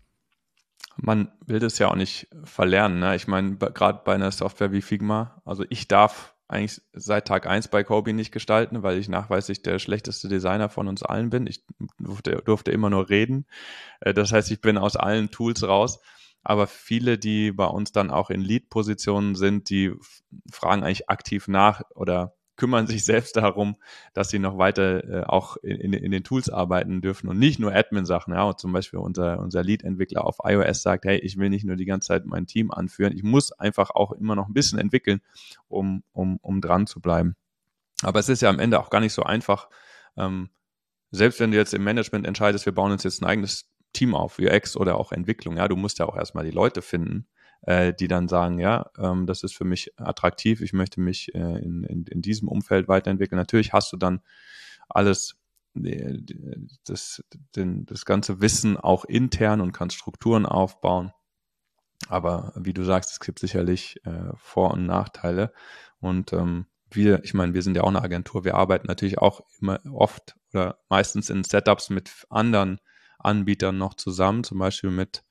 Man will das ja auch nicht verlernen, ne? Ich meine, gerade bei einer Software wie Figma, also ich darf eigentlich seit Tag eins bei Kobi nicht gestalten, weil ich nachweislich der schlechteste Designer von uns allen bin. Ich durfte, durfte immer nur reden. Das heißt, ich bin aus allen Tools raus. Aber viele, die bei uns dann auch in Lead-Positionen sind, die fragen eigentlich aktiv nach oder kümmern sich selbst darum, dass sie noch weiter äh, auch in, in den Tools arbeiten dürfen und nicht nur Admin-Sachen. Ja, und zum Beispiel unser, unser Lead-Entwickler auf iOS sagt, hey, ich will nicht nur die ganze Zeit mein Team anführen, ich muss einfach auch immer noch ein bisschen entwickeln, um, um, um dran zu bleiben. Aber es ist ja am Ende auch gar nicht so einfach, ähm, selbst wenn du jetzt im Management entscheidest, wir bauen uns jetzt ein eigenes Team auf, U X oder auch Entwicklung, ja, du musst ja auch erstmal die Leute finden, die dann sagen, ja, ähm, das ist für mich attraktiv, ich möchte mich äh, in, in, in diesem Umfeld weiterentwickeln. Natürlich hast du dann alles, die, die, das, den, das ganze Wissen auch intern und kannst Strukturen aufbauen. Aber wie du sagst, es gibt sicherlich äh, Vor- und Nachteile. Und ähm, wir, ich meine, wir sind ja auch eine Agentur, wir arbeiten natürlich auch immer oft oder meistens in Setups mit anderen Anbietern noch zusammen, zum Beispiel mit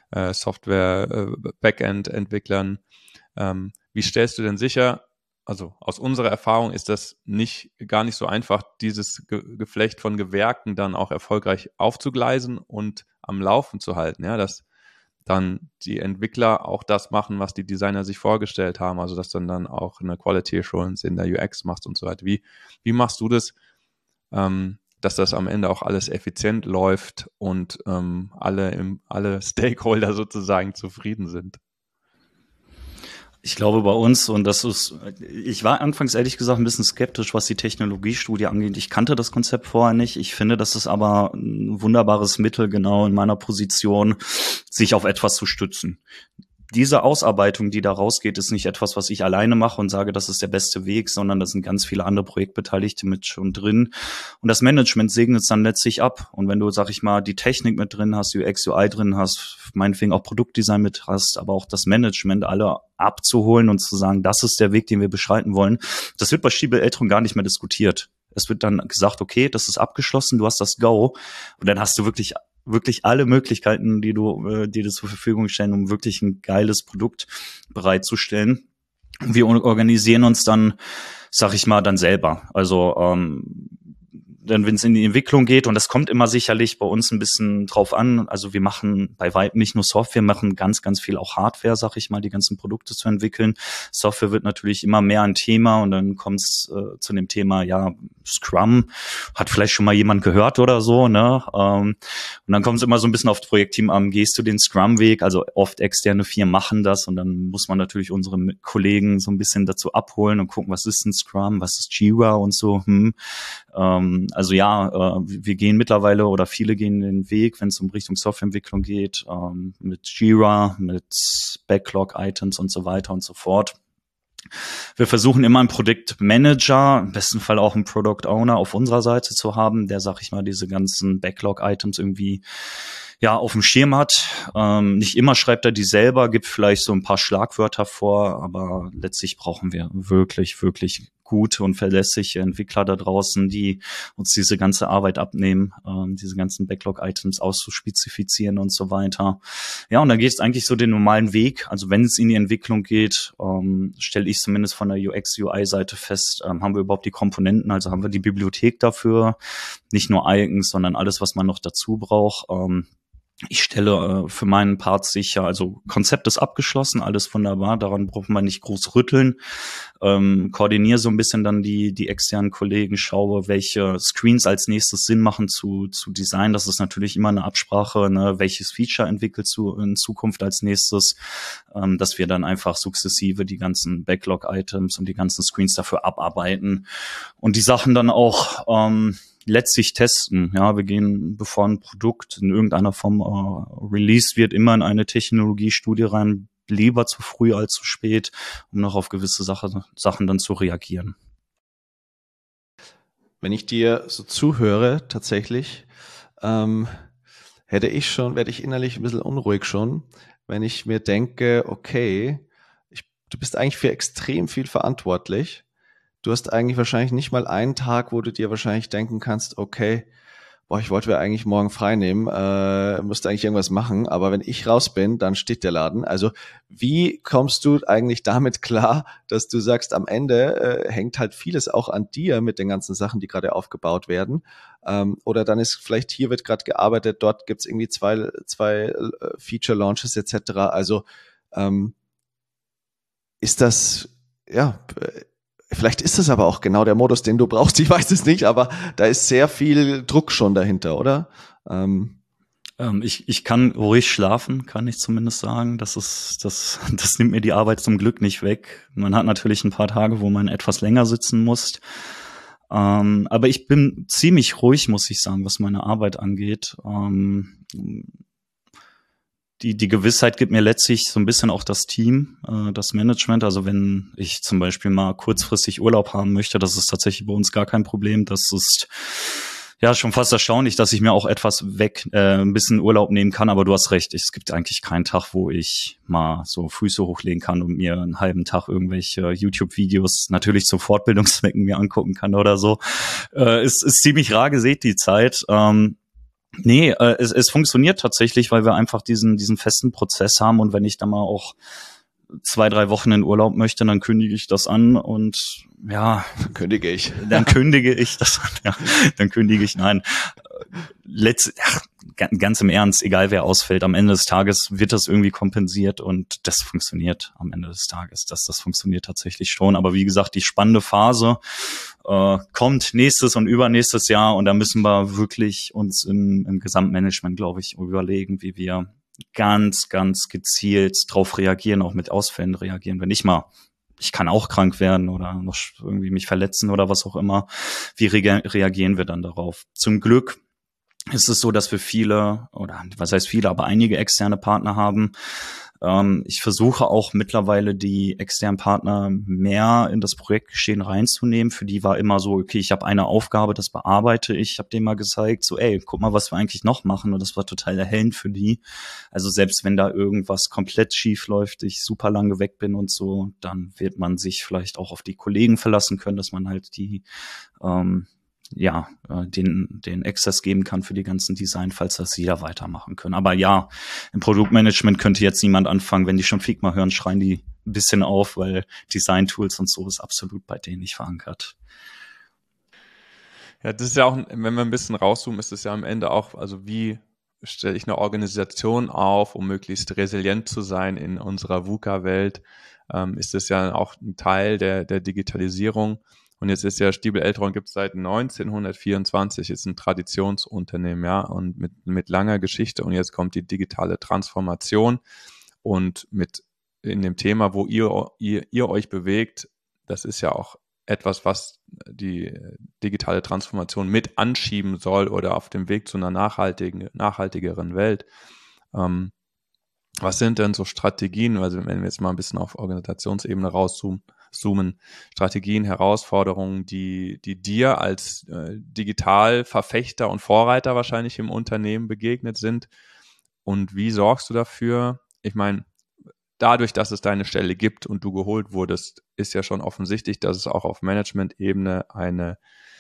Software-Backend-Entwicklern. Ähm, wie stellst du denn sicher, also aus unserer Erfahrung ist das nicht gar nicht so einfach, dieses Ge- Geflecht von Gewerken dann auch erfolgreich aufzugleisen und am Laufen zu halten, ja, dass dann die Entwickler auch das machen, was die Designer sich vorgestellt haben, also dass dann dann auch eine Quality Assurance in der U X machst und so weiter. Wie, wie machst du das, ähm, dass das am Ende auch alles effizient läuft und ähm, alle, im, alle Stakeholder sozusagen zufrieden sind? Ich glaube bei uns, und das ist, ich war anfangs ehrlich gesagt ein bisschen skeptisch, was die Technologiestudie angeht. Ich kannte das Konzept vorher nicht. Ich finde, das ist aber ein wunderbares Mittel, genau in meiner Position, sich auf etwas zu stützen. Diese Ausarbeitung, die da rausgeht, ist nicht etwas, was ich alleine mache und sage, das ist der beste Weg, sondern da sind ganz viele andere Projektbeteiligte mit schon drin. Und das Management segnet es dann letztlich ab. Und wenn du, sag ich mal, die Technik mit drin hast, U X, U I drin hast, meinetwegen auch Produktdesign mit hast, aber auch das Management alle abzuholen und zu sagen, das ist der Weg, den wir beschreiten wollen, das wird bei Stiebel Eltron gar nicht mehr diskutiert. Es wird dann gesagt, okay, das ist abgeschlossen, du hast das Go. Und dann hast du wirklich wirklich alle Möglichkeiten, die du äh, dir zur Verfügung stellen, um wirklich ein geiles Produkt bereitzustellen. Wir organisieren uns dann, sag ich mal, dann selber. Also ähm, dann wenn es in die Entwicklung geht, und das kommt immer sicherlich bei uns ein bisschen drauf an, also wir machen bei weitem nicht nur Software, wir machen ganz, ganz viel auch Hardware, sag ich mal, die ganzen Produkte zu entwickeln. Software wird natürlich immer mehr ein Thema, und dann kommt es äh, zu dem Thema, ja, Scrum, hat vielleicht schon mal jemand gehört oder so, ne? Ähm, und dann kommt es immer so ein bisschen auf das Projektteam an, gehst du den Scrum-Weg, also oft externe Firmen machen das, und dann muss man natürlich unsere Kollegen so ein bisschen dazu abholen und gucken, was ist ein Scrum, was ist Jira und so. Hm. Ähm, also ja, äh, wir gehen mittlerweile, oder viele gehen den Weg, wenn es um Richtung Softwareentwicklung geht, ähm, mit Jira, mit Backlog-Items und so weiter und so fort. Wir versuchen immer einen Produktmanager, im besten Fall auch einen Product Owner auf unserer Seite zu haben, der, sag ich mal, diese ganzen Backlog-Items irgendwie ja auf dem Schirm hat. Ähm, nicht immer schreibt er die selber, gibt vielleicht so ein paar Schlagwörter vor, aber letztlich brauchen wir wirklich, wirklich gute und verlässliche Entwickler da draußen, die uns diese ganze Arbeit abnehmen, ähm, diese ganzen Backlog-Items auszuspezifizieren und so weiter. Ja, und dann geht es eigentlich so den normalen Weg. Also wenn es in die Entwicklung geht, ähm, stelle ich zumindest von der U X U I-Seite fest, ähm, haben wir überhaupt die Komponenten, also haben wir die Bibliothek dafür, nicht nur Icons, sondern alles, was man noch dazu braucht. Ähm, Ich stelle äh, für meinen Part sicher, also Konzept ist abgeschlossen, alles wunderbar, daran braucht man nicht groß rütteln. Ähm, koordiniere so ein bisschen dann die die externen Kollegen, schaue, welche Screens als nächstes Sinn machen zu zu designen. Das ist natürlich immer eine Absprache, ne? Welches Feature entwickelt zu in Zukunft als nächstes, ähm, dass wir dann einfach sukzessive die ganzen Backlog-Items und die ganzen Screens dafür abarbeiten und die Sachen dann auch ähm, letztlich testen. Ja, wir gehen, bevor ein Produkt in irgendeiner Form äh, released wird, immer in eine Technologiestudie rein, lieber zu früh als zu spät, um noch auf gewisse Sache, Sachen dann zu reagieren. Wenn ich dir so zuhöre, tatsächlich, ähm, hätte ich schon, werde ich innerlich ein bisschen unruhig schon, wenn ich mir denke, okay, ich, du bist eigentlich für extrem viel verantwortlich. Du hast eigentlich wahrscheinlich nicht mal einen Tag, wo du dir wahrscheinlich denken kannst, okay, boah, ich wollte mir eigentlich morgen frei nehmen, äh, musste eigentlich irgendwas machen, aber wenn ich raus bin, dann steht der Laden. Also wie kommst du eigentlich damit klar, dass du sagst, am Ende äh, hängt halt vieles auch an dir mit den ganzen Sachen, die gerade aufgebaut werden, ähm, oder dann ist vielleicht, hier wird gerade gearbeitet, dort gibt's irgendwie zwei, zwei äh, Feature-Launches et cetera. Also ähm, ist das, ja, vielleicht ist das aber auch genau der Modus, den du brauchst. Ich weiß es nicht, aber da ist sehr viel Druck schon dahinter, oder? Ähm. Ähm, ich, ich kann ruhig schlafen, kann ich zumindest sagen. Das ist, das, das nimmt mir die Arbeit zum Glück nicht weg. Man hat natürlich ein paar Tage, wo man etwas länger sitzen muss. Ähm, aber ich bin ziemlich ruhig, muss ich sagen, was meine Arbeit angeht. Ähm, Die, die Gewissheit gibt mir letztlich so ein bisschen auch das Team, äh, das Management. Also wenn ich zum Beispiel mal kurzfristig Urlaub haben möchte, das ist tatsächlich bei uns gar kein Problem. Das ist ja schon fast erstaunlich, dass ich mir auch etwas weg, äh, ein bisschen Urlaub nehmen kann. Aber du hast recht, es gibt eigentlich keinen Tag, wo ich mal so Füße hochlegen kann und mir einen halben Tag irgendwelche YouTube-Videos natürlich zu Fortbildungszwecken mir angucken kann oder so. Äh, es ist ziemlich rar gesät, die Zeit. Ähm, Nee, äh, es, es funktioniert tatsächlich, weil wir einfach diesen diesen festen Prozess haben, und wenn ich dann mal auch zwei, drei Wochen in Urlaub möchte, dann kündige ich das an und ja, kündige ich. Dann kündige ich das an, ja, dann kündige ich, nein. Letz, ach, ganz im Ernst, egal wer ausfällt, am Ende des Tages wird das irgendwie kompensiert, und das funktioniert am Ende des Tages. Das, das funktioniert tatsächlich schon. Aber wie gesagt, die spannende Phase äh, kommt nächstes und übernächstes Jahr, und da müssen wir wirklich uns im, im Gesamtmanagement, glaube ich, überlegen, wie wir ganz, ganz gezielt drauf reagieren, auch mit Ausfällen reagieren. Wenn ich mal, ich kann auch krank werden oder noch irgendwie mich verletzen oder was auch immer, wie re- reagieren wir dann darauf? Zum Glück ist es so, dass wir viele, oder was heißt viele, aber einige externe Partner haben. Ähm, ich versuche auch mittlerweile die externen Partner mehr in das Projektgeschehen reinzunehmen. Für die war immer so, okay, ich habe eine Aufgabe, das bearbeite ich. Ich habe denen mal gezeigt, so ey, guck mal, was wir eigentlich noch machen. Und das war total erhellend für die. Also selbst wenn da irgendwas komplett schief läuft, ich super lange weg bin und so, dann wird man sich vielleicht auch auf die Kollegen verlassen können, dass man halt die ähm, ja, den, den Access geben kann für die ganzen Design, falls das jeder weitermachen können. Aber ja, im Produktmanagement könnte jetzt niemand anfangen, wenn die schon Figma hören, schreien die ein bisschen auf, weil Design-Tools und so ist absolut bei denen nicht verankert. Ja, das ist ja auch, wenn wir ein bisschen rauszoomen, ist es ja am Ende auch, also wie stelle ich eine Organisation auf, um möglichst resilient zu sein in unserer VUCA-Welt, ähm, ist das ja auch ein Teil der, der Digitalisierung. Und jetzt ist ja Stiebel Eltron gibt es seit neunzehnhundertvierundzwanzig, ist ein Traditionsunternehmen, ja, und mit, mit langer Geschichte. Und jetzt kommt die digitale Transformation. Und mit in dem Thema, wo ihr, ihr, ihr euch bewegt, das ist ja auch etwas, was die digitale Transformation mit anschieben soll oder auf dem Weg zu einer nachhaltigen, nachhaltigeren Welt. Ähm, was sind denn so Strategien, also wenn wir jetzt mal ein bisschen auf Organisationsebene rauszoomen, zoomen, Strategien, Herausforderungen, die, die dir als äh, Digitalverfechter und Vorreiter wahrscheinlich im Unternehmen begegnet sind? Und wie sorgst du dafür? Ich meine, dadurch, dass es deine Stelle gibt und du geholt wurdest, ist ja schon offensichtlich, dass es auch auf Management-Ebene eine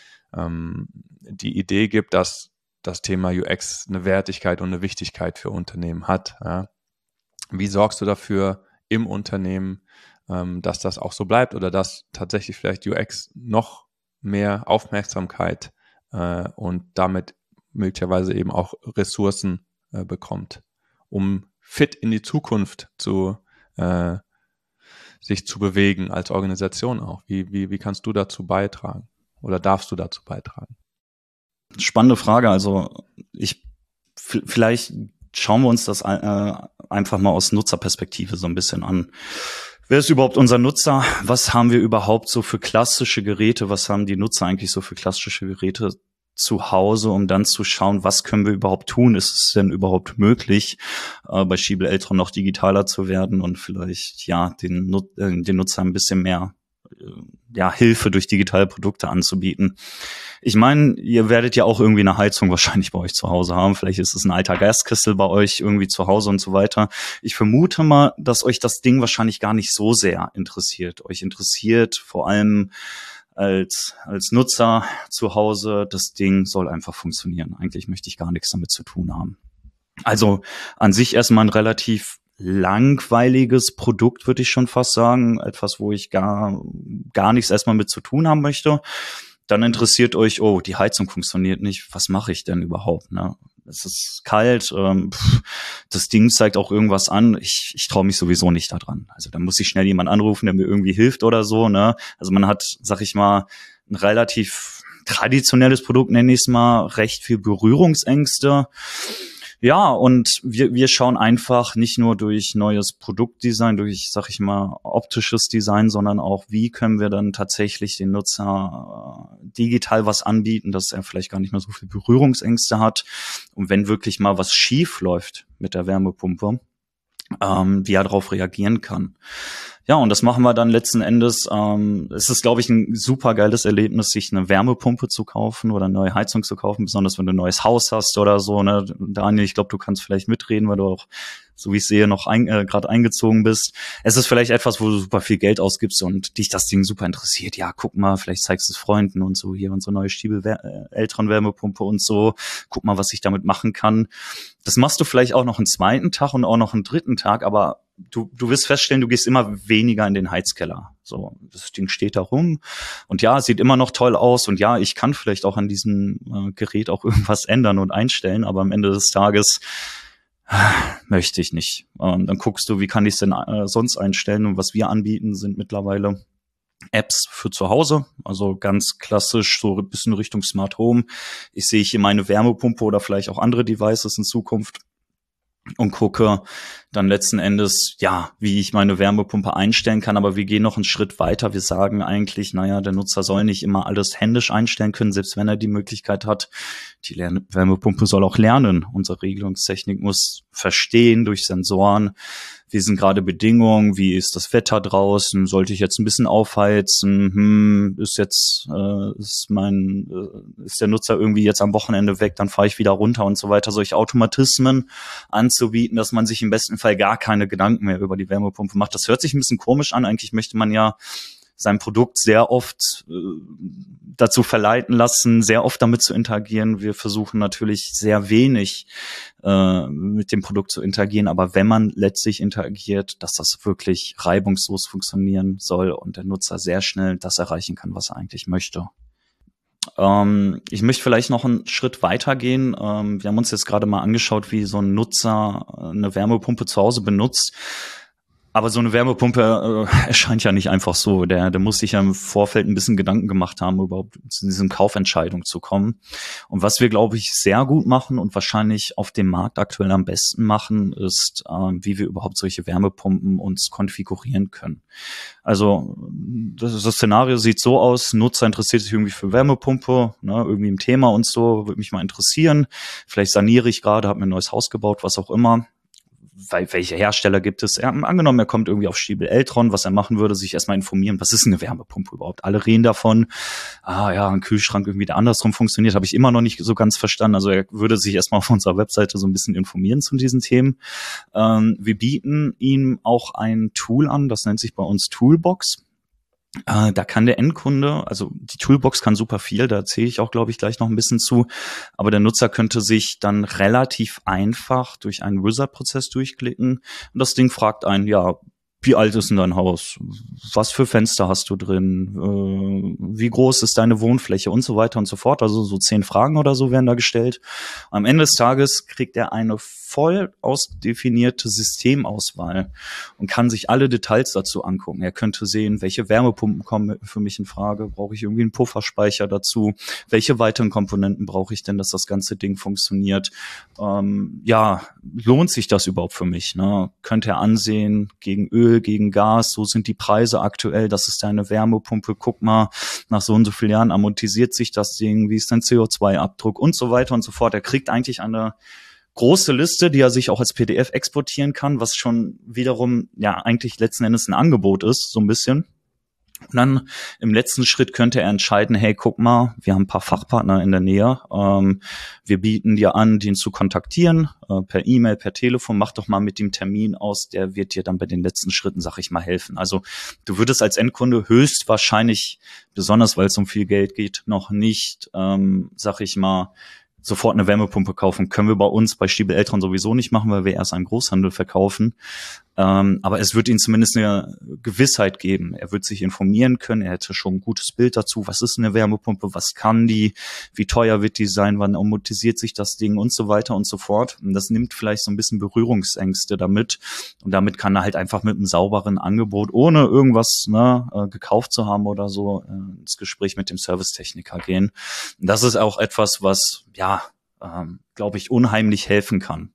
ähm, die Idee gibt, dass das Thema U X eine Wertigkeit und eine Wichtigkeit für Unternehmen hat. Ja. Wie sorgst du dafür im Unternehmen, ähm, dass das auch so bleibt oder dass tatsächlich vielleicht U X noch mehr Aufmerksamkeit äh, und damit möglicherweise eben auch Ressourcen äh, bekommt, um fit in die Zukunft zu äh, sich zu bewegen als Organisation auch. Wie, wie, wie kannst du dazu beitragen oder darfst du dazu beitragen? Spannende Frage. Also ich f- vielleicht schauen wir uns das äh, einfach mal aus Nutzerperspektive so ein bisschen an. Wer ist überhaupt unser Nutzer? Was haben wir überhaupt so für klassische Geräte? Was haben die Nutzer eigentlich so für klassische Geräte zu Hause, um dann zu schauen, was können wir überhaupt tun? Ist es denn überhaupt möglich, äh, bei Stiebel Eltron noch digitaler zu werden und vielleicht ja den, Nut- äh, den Nutzer ein bisschen mehr äh, ja Hilfe durch digitale Produkte anzubieten? Ich meine, ihr werdet ja auch irgendwie eine Heizung wahrscheinlich bei euch zu Hause haben. Vielleicht ist es ein alter Gaskessel bei euch irgendwie zu Hause und so weiter. Ich vermute mal, dass euch das Ding wahrscheinlich gar nicht so sehr interessiert. Euch interessiert vor allem als als Nutzer zu Hause, das Ding soll einfach funktionieren. Eigentlich möchte ich gar nichts damit zu tun haben. Also an sich erstmal ein relativ langweiliges Produkt, würde ich schon fast sagen. Etwas, wo ich gar gar nichts erstmal mit zu tun haben möchte. Dann interessiert euch, oh, die Heizung funktioniert nicht. Was mache ich denn überhaupt? Ne? Es ist kalt, ähm, pff, das Ding zeigt auch irgendwas an. Ich, ich traue mich sowieso nicht da dran. Also da muss ich schnell jemand anrufen, der mir irgendwie hilft oder so. Ne? Also man hat, sag ich mal, ein relativ traditionelles Produkt, nenne ich es mal, recht viel Berührungsängste. Ja, und wir, wir schauen einfach nicht nur durch neues Produktdesign, durch, sag ich mal, optisches Design, sondern auch, wie können wir dann tatsächlich den Nutzer äh, digital was anbieten, dass er vielleicht gar nicht mehr so viel Berührungsängste hat. Und wenn wirklich mal was schief läuft mit der Wärmepumpe, ähm, wie er darauf reagieren kann. Ja, und das machen wir dann letzten Endes. Ähm, es ist, glaube ich, ein super geiles Erlebnis, sich eine Wärmepumpe zu kaufen oder eine neue Heizung zu kaufen, besonders wenn du ein neues Haus hast oder so. Ne? Daniel, ich glaube, du kannst vielleicht mitreden, weil du auch, so wie ich sehe, noch ein, äh, gerade eingezogen bist. Es ist vielleicht etwas, wo du super viel Geld ausgibst und dich das Ding super interessiert. Ja, guck mal, vielleicht zeigst du es Freunden und so, hier unsere neue Stiebel Eltron Wärmepumpe und so. Guck mal, was ich damit machen kann. Das machst du vielleicht auch noch einen zweiten Tag und auch noch einen dritten Tag, aber du, du wirst feststellen, du gehst immer weniger in den Heizkeller. So, das Ding steht da rum und ja, sieht immer noch toll aus und ja, ich kann vielleicht auch an diesem äh, Gerät auch irgendwas ändern und einstellen, aber am Ende des Tages äh, möchte ich nicht. Ähm, dann guckst du, wie kann ich es denn äh, sonst einstellen, und was wir anbieten, sind mittlerweile Apps für zu Hause, also ganz klassisch so ein bisschen Richtung Smart Home. Ich sehe hier meine Wärmepumpe oder vielleicht auch andere Devices in Zukunft und gucke dann letzten Endes, ja, wie ich meine Wärmepumpe einstellen kann. Aber wir gehen noch einen Schritt weiter. Wir sagen eigentlich, naja, der Nutzer soll nicht immer alles händisch einstellen können, selbst wenn er die Möglichkeit hat. Die Lern- Wärmepumpe soll auch lernen. Unsere Regelungstechnik muss verstehen durch Sensoren, wie sind gerade Bedingungen, wie ist das Wetter draußen, sollte ich jetzt ein bisschen aufheizen, hm, ist jetzt, äh, ist mein, äh, ist der Nutzer irgendwie jetzt am Wochenende weg, dann fahre ich wieder runter und so weiter. Solche Automatismen anzubieten, dass man sich im besten Fall gar keine Gedanken mehr über die Wärmepumpe macht. Das hört sich ein bisschen komisch an. Eigentlich möchte man ja sein Produkt sehr oft äh, dazu verleiten lassen, sehr oft damit zu interagieren. Wir versuchen natürlich sehr wenig äh, mit dem Produkt zu interagieren, aber wenn man letztlich interagiert, dass das wirklich reibungslos funktionieren soll und der Nutzer sehr schnell das erreichen kann, was er eigentlich möchte. Ähm, ich möchte vielleicht noch einen Schritt weitergehen. Ähm, wir haben uns jetzt gerade mal angeschaut, wie so ein Nutzer eine Wärmepumpe zu Hause benutzt. Aber so eine Wärmepumpe äh, erscheint ja nicht einfach so. Der, der muss sich ja im Vorfeld ein bisschen Gedanken gemacht haben, überhaupt zu diesen Kaufentscheidungen zu kommen. Und was wir, glaube ich, sehr gut machen und wahrscheinlich auf dem Markt aktuell am besten machen, ist, äh, wie wir überhaupt solche Wärmepumpen uns konfigurieren können. Also das, das Szenario sieht so aus, Nutzer interessiert sich irgendwie für Wärmepumpe, ne, irgendwie im Thema und so, würde mich mal interessieren. Vielleicht saniere ich gerade, habe mir ein neues Haus gebaut, was auch immer. Weil, welche Hersteller gibt es? Er, angenommen, er kommt irgendwie auf Stiebel Eltron, was er machen würde, sich erstmal informieren, was ist eine Wärmepumpe überhaupt? Alle reden davon, ah ja, ein Kühlschrank irgendwie, der andersrum funktioniert, habe ich immer noch nicht so ganz verstanden. Also er würde sich erstmal auf unserer Webseite so ein bisschen informieren zu diesen Themen. Ähm, wir bieten ihm auch ein Tool an, das nennt sich bei uns Toolbox. Äh, da kann der Endkunde, also die Toolbox kann super viel, da erzähle ich auch, glaube ich, gleich noch ein bisschen zu, aber der Nutzer könnte sich dann relativ einfach durch einen Wizard-Prozess durchklicken und das Ding fragt einen, ja, wie alt ist denn dein Haus? Was für Fenster hast du drin? Äh, wie groß ist deine Wohnfläche? Und so weiter und so fort. Also so zehn Fragen oder so werden da gestellt. Am Ende des Tages kriegt er eine voll ausdefinierte Systemauswahl und kann sich alle Details dazu angucken. Er könnte sehen, welche Wärmepumpen kommen für mich in Frage. Brauche ich irgendwie einen Pufferspeicher dazu? Welche weiteren Komponenten brauche ich denn, dass das ganze Ding funktioniert? Ähm, ja, lohnt sich das überhaupt für mich? Ne? Könnte er ansehen, gegen Öl, gegen Gas, so sind die Preise aktuell, das ist deine Wärmepumpe, guck mal, nach so und so vielen Jahren amortisiert sich das Ding, wie ist dein C O zwei Abdruck und so weiter und so fort. Er kriegt eigentlich eine große Liste, die er sich auch als P D F exportieren kann, was schon wiederum ja eigentlich letzten Endes ein Angebot ist, so ein bisschen. Und dann im letzten Schritt könnte er entscheiden, hey, guck mal, wir haben ein paar Fachpartner in der Nähe. Ähm, wir bieten dir an, den zu kontaktieren, äh, per E-Mail, per Telefon. Mach doch mal mit dem Termin aus, der wird dir dann bei den letzten Schritten, sag ich mal, helfen. Also du würdest als Endkunde höchstwahrscheinlich, besonders weil es um viel Geld geht, noch nicht, ähm, sag ich mal, sofort eine Wärmepumpe kaufen. Können wir bei uns bei Stiebel Eltron sowieso nicht machen, weil wir erst einen Großhandel verkaufen. Ähm, aber es wird ihnen zumindest eine Gewissheit geben. Er wird sich informieren können. Er hätte schon ein gutes Bild dazu. Was ist eine Wärmepumpe? Was kann die? Wie teuer wird die sein? Wann amortisiert sich das Ding? Und so weiter und so fort. Und das nimmt vielleicht so ein bisschen Berührungsängste damit. Und damit kann er halt einfach mit einem sauberen Angebot, ohne irgendwas ne, äh, gekauft zu haben oder so, äh, ins Gespräch mit dem Servicetechniker gehen. Und das ist auch etwas, was, ja, ähm, glaube ich, unheimlich helfen kann.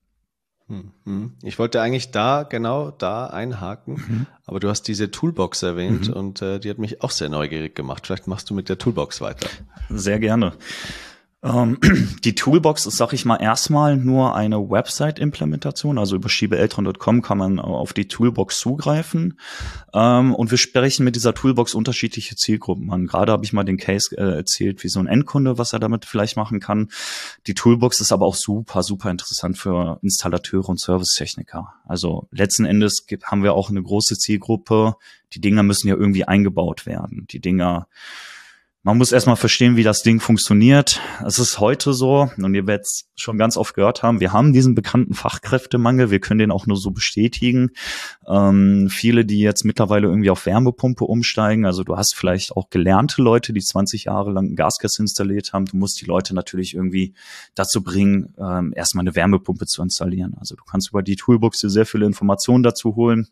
Ich wollte eigentlich da, genau da einhaken, mhm. aber du hast diese Toolbox erwähnt mhm. und äh, die hat mich auch sehr neugierig gemacht. Vielleicht machst du mit der Toolbox weiter. Sehr gerne. Ähm, die Toolbox ist, sag ich mal, erstmal nur eine Website-Implementation. Also über stiebel eltron punkt com kann man auf die Toolbox zugreifen. Ähm, und wir sprechen mit dieser Toolbox unterschiedliche Zielgruppen an. Gerade habe ich mal den Case äh, erzählt, wie so ein Endkunde, was er damit vielleicht machen kann. Die Toolbox ist aber auch super, super interessant für Installateure und Servicetechniker. Also letzten Endes gibt, haben wir auch eine große Zielgruppe. Die Dinger müssen ja irgendwie eingebaut werden. Die Dinger Man muss erstmal verstehen, wie das Ding funktioniert. Es ist heute so, und ihr werdet es schon ganz oft gehört haben, wir haben diesen bekannten Fachkräftemangel, wir können den auch nur so bestätigen. Ähm, viele, die jetzt mittlerweile irgendwie auf Wärmepumpe umsteigen, also du hast vielleicht auch gelernte Leute, die zwanzig Jahre lang einen Gaskessel installiert haben, du musst die Leute natürlich irgendwie dazu bringen, ähm, erstmal eine Wärmepumpe zu installieren. Also du kannst über die Toolbox dir sehr viele Informationen dazu holen.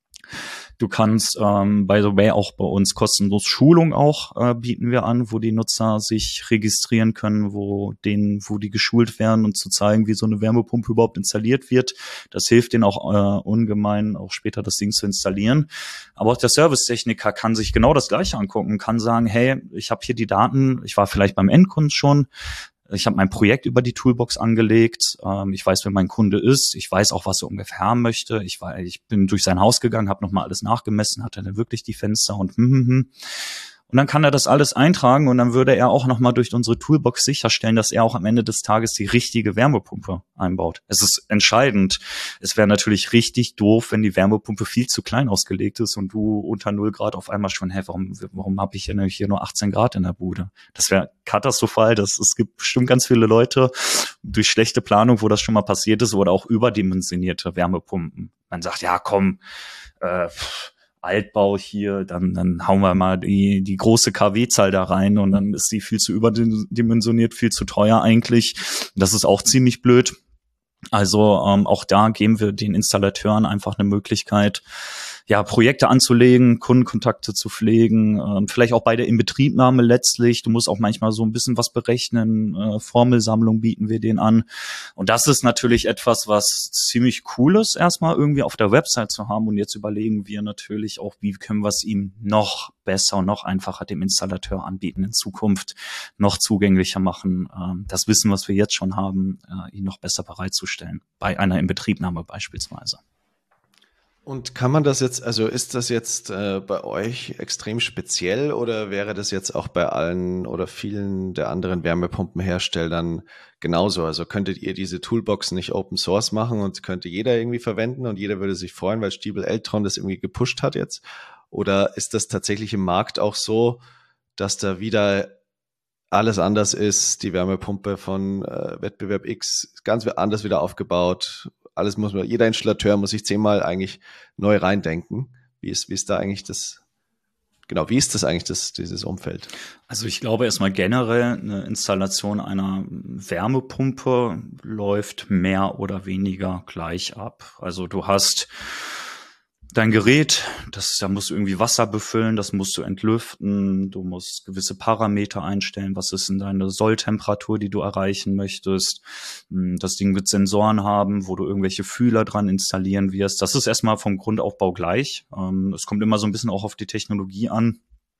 Du kannst, ähm, by the way, auch bei uns kostenlos Schulung auch äh, bieten wir an, wo die Nutzer sich registrieren können, wo denen, wo die geschult werden und zu zeigen, wie so eine Wärmepumpe überhaupt installiert wird. Das hilft denen auch äh, ungemein, auch später das Ding zu installieren. Aber auch der Servicetechniker kann sich genau das Gleiche angucken, kann sagen, hey, ich habe hier die Daten, ich war vielleicht beim Endkunden schon, ich habe mein Projekt über die Toolbox angelegt. Ähm, ich weiß, wer mein Kunde ist. Ich weiß auch, was er ungefähr haben möchte. Ich war, ich bin durch sein Haus gegangen, habe nochmal alles nachgemessen. Hat er denn wirklich die Fenster und hm, hm, hm. Und dann kann er das alles eintragen und dann würde er auch nochmal durch unsere Toolbox sicherstellen, dass er auch am Ende des Tages die richtige Wärmepumpe einbaut. Es ist entscheidend. Es wäre natürlich richtig doof, wenn die Wärmepumpe viel zu klein ausgelegt ist und du unter null Grad auf einmal schon, hä, warum, warum habe ich hier nur achtzehn Grad in der Bude? Das wäre katastrophal. Das, es gibt bestimmt ganz viele Leute durch schlechte Planung, wo das schon mal passiert ist, oder auch überdimensionierte Wärmepumpen. Man sagt, ja komm, äh, Altbau hier, dann, dann hauen wir mal die, die große K W-Zahl da rein und dann ist die viel zu überdimensioniert, viel zu teuer eigentlich. Das ist auch ziemlich blöd. Also ähm, auch da geben wir den Installateuren einfach eine Möglichkeit, ja, Projekte anzulegen, Kundenkontakte zu pflegen, ähm, vielleicht auch bei der Inbetriebnahme letztlich. Du musst auch manchmal so ein bisschen was berechnen, äh, Formelsammlung bieten wir denen an. Und das ist natürlich etwas, was ziemlich cool ist, erstmal irgendwie auf der Website zu haben. Und jetzt überlegen wir natürlich auch, wie können wir es ihm noch besser und noch einfacher dem Installateur anbieten in Zukunft, noch zugänglicher machen, ähm, das Wissen, was wir jetzt schon haben, äh, ihn noch besser bereitzustellen, bei einer Inbetriebnahme beispielsweise. Und kann man das jetzt, also ist das jetzt äh, bei euch extrem speziell oder wäre das jetzt auch bei allen oder vielen der anderen Wärmepumpenherstellern genauso? Also könntet ihr diese Toolbox nicht Open Source machen und könnte jeder irgendwie verwenden und jeder würde sich freuen, weil Stiebel Eltron das irgendwie gepusht hat jetzt? Oder ist das tatsächlich im Markt auch so, dass da wieder alles anders ist, die Wärmepumpe von äh, Wettbewerb X ganz anders wieder aufgebaut? Alles muss man, jeder Installateur muss sich zehnmal eigentlich neu reindenken. Wie ist, wie ist da eigentlich das, genau, wie ist das eigentlich, das, dieses Umfeld? Also ich glaube erstmal generell, eine Installation einer Wärmepumpe läuft mehr oder weniger gleich ab. Also du hast dein Gerät, das, da musst du irgendwie Wasser befüllen, das musst du entlüften, du musst gewisse Parameter einstellen, was ist denn deine Solltemperatur, die du erreichen möchtest. Das Ding wird Sensoren haben, wo du irgendwelche Fühler dran installieren wirst. Das ist erstmal vom Grundaufbau gleich. Es kommt immer so ein bisschen auch auf die Technologie an.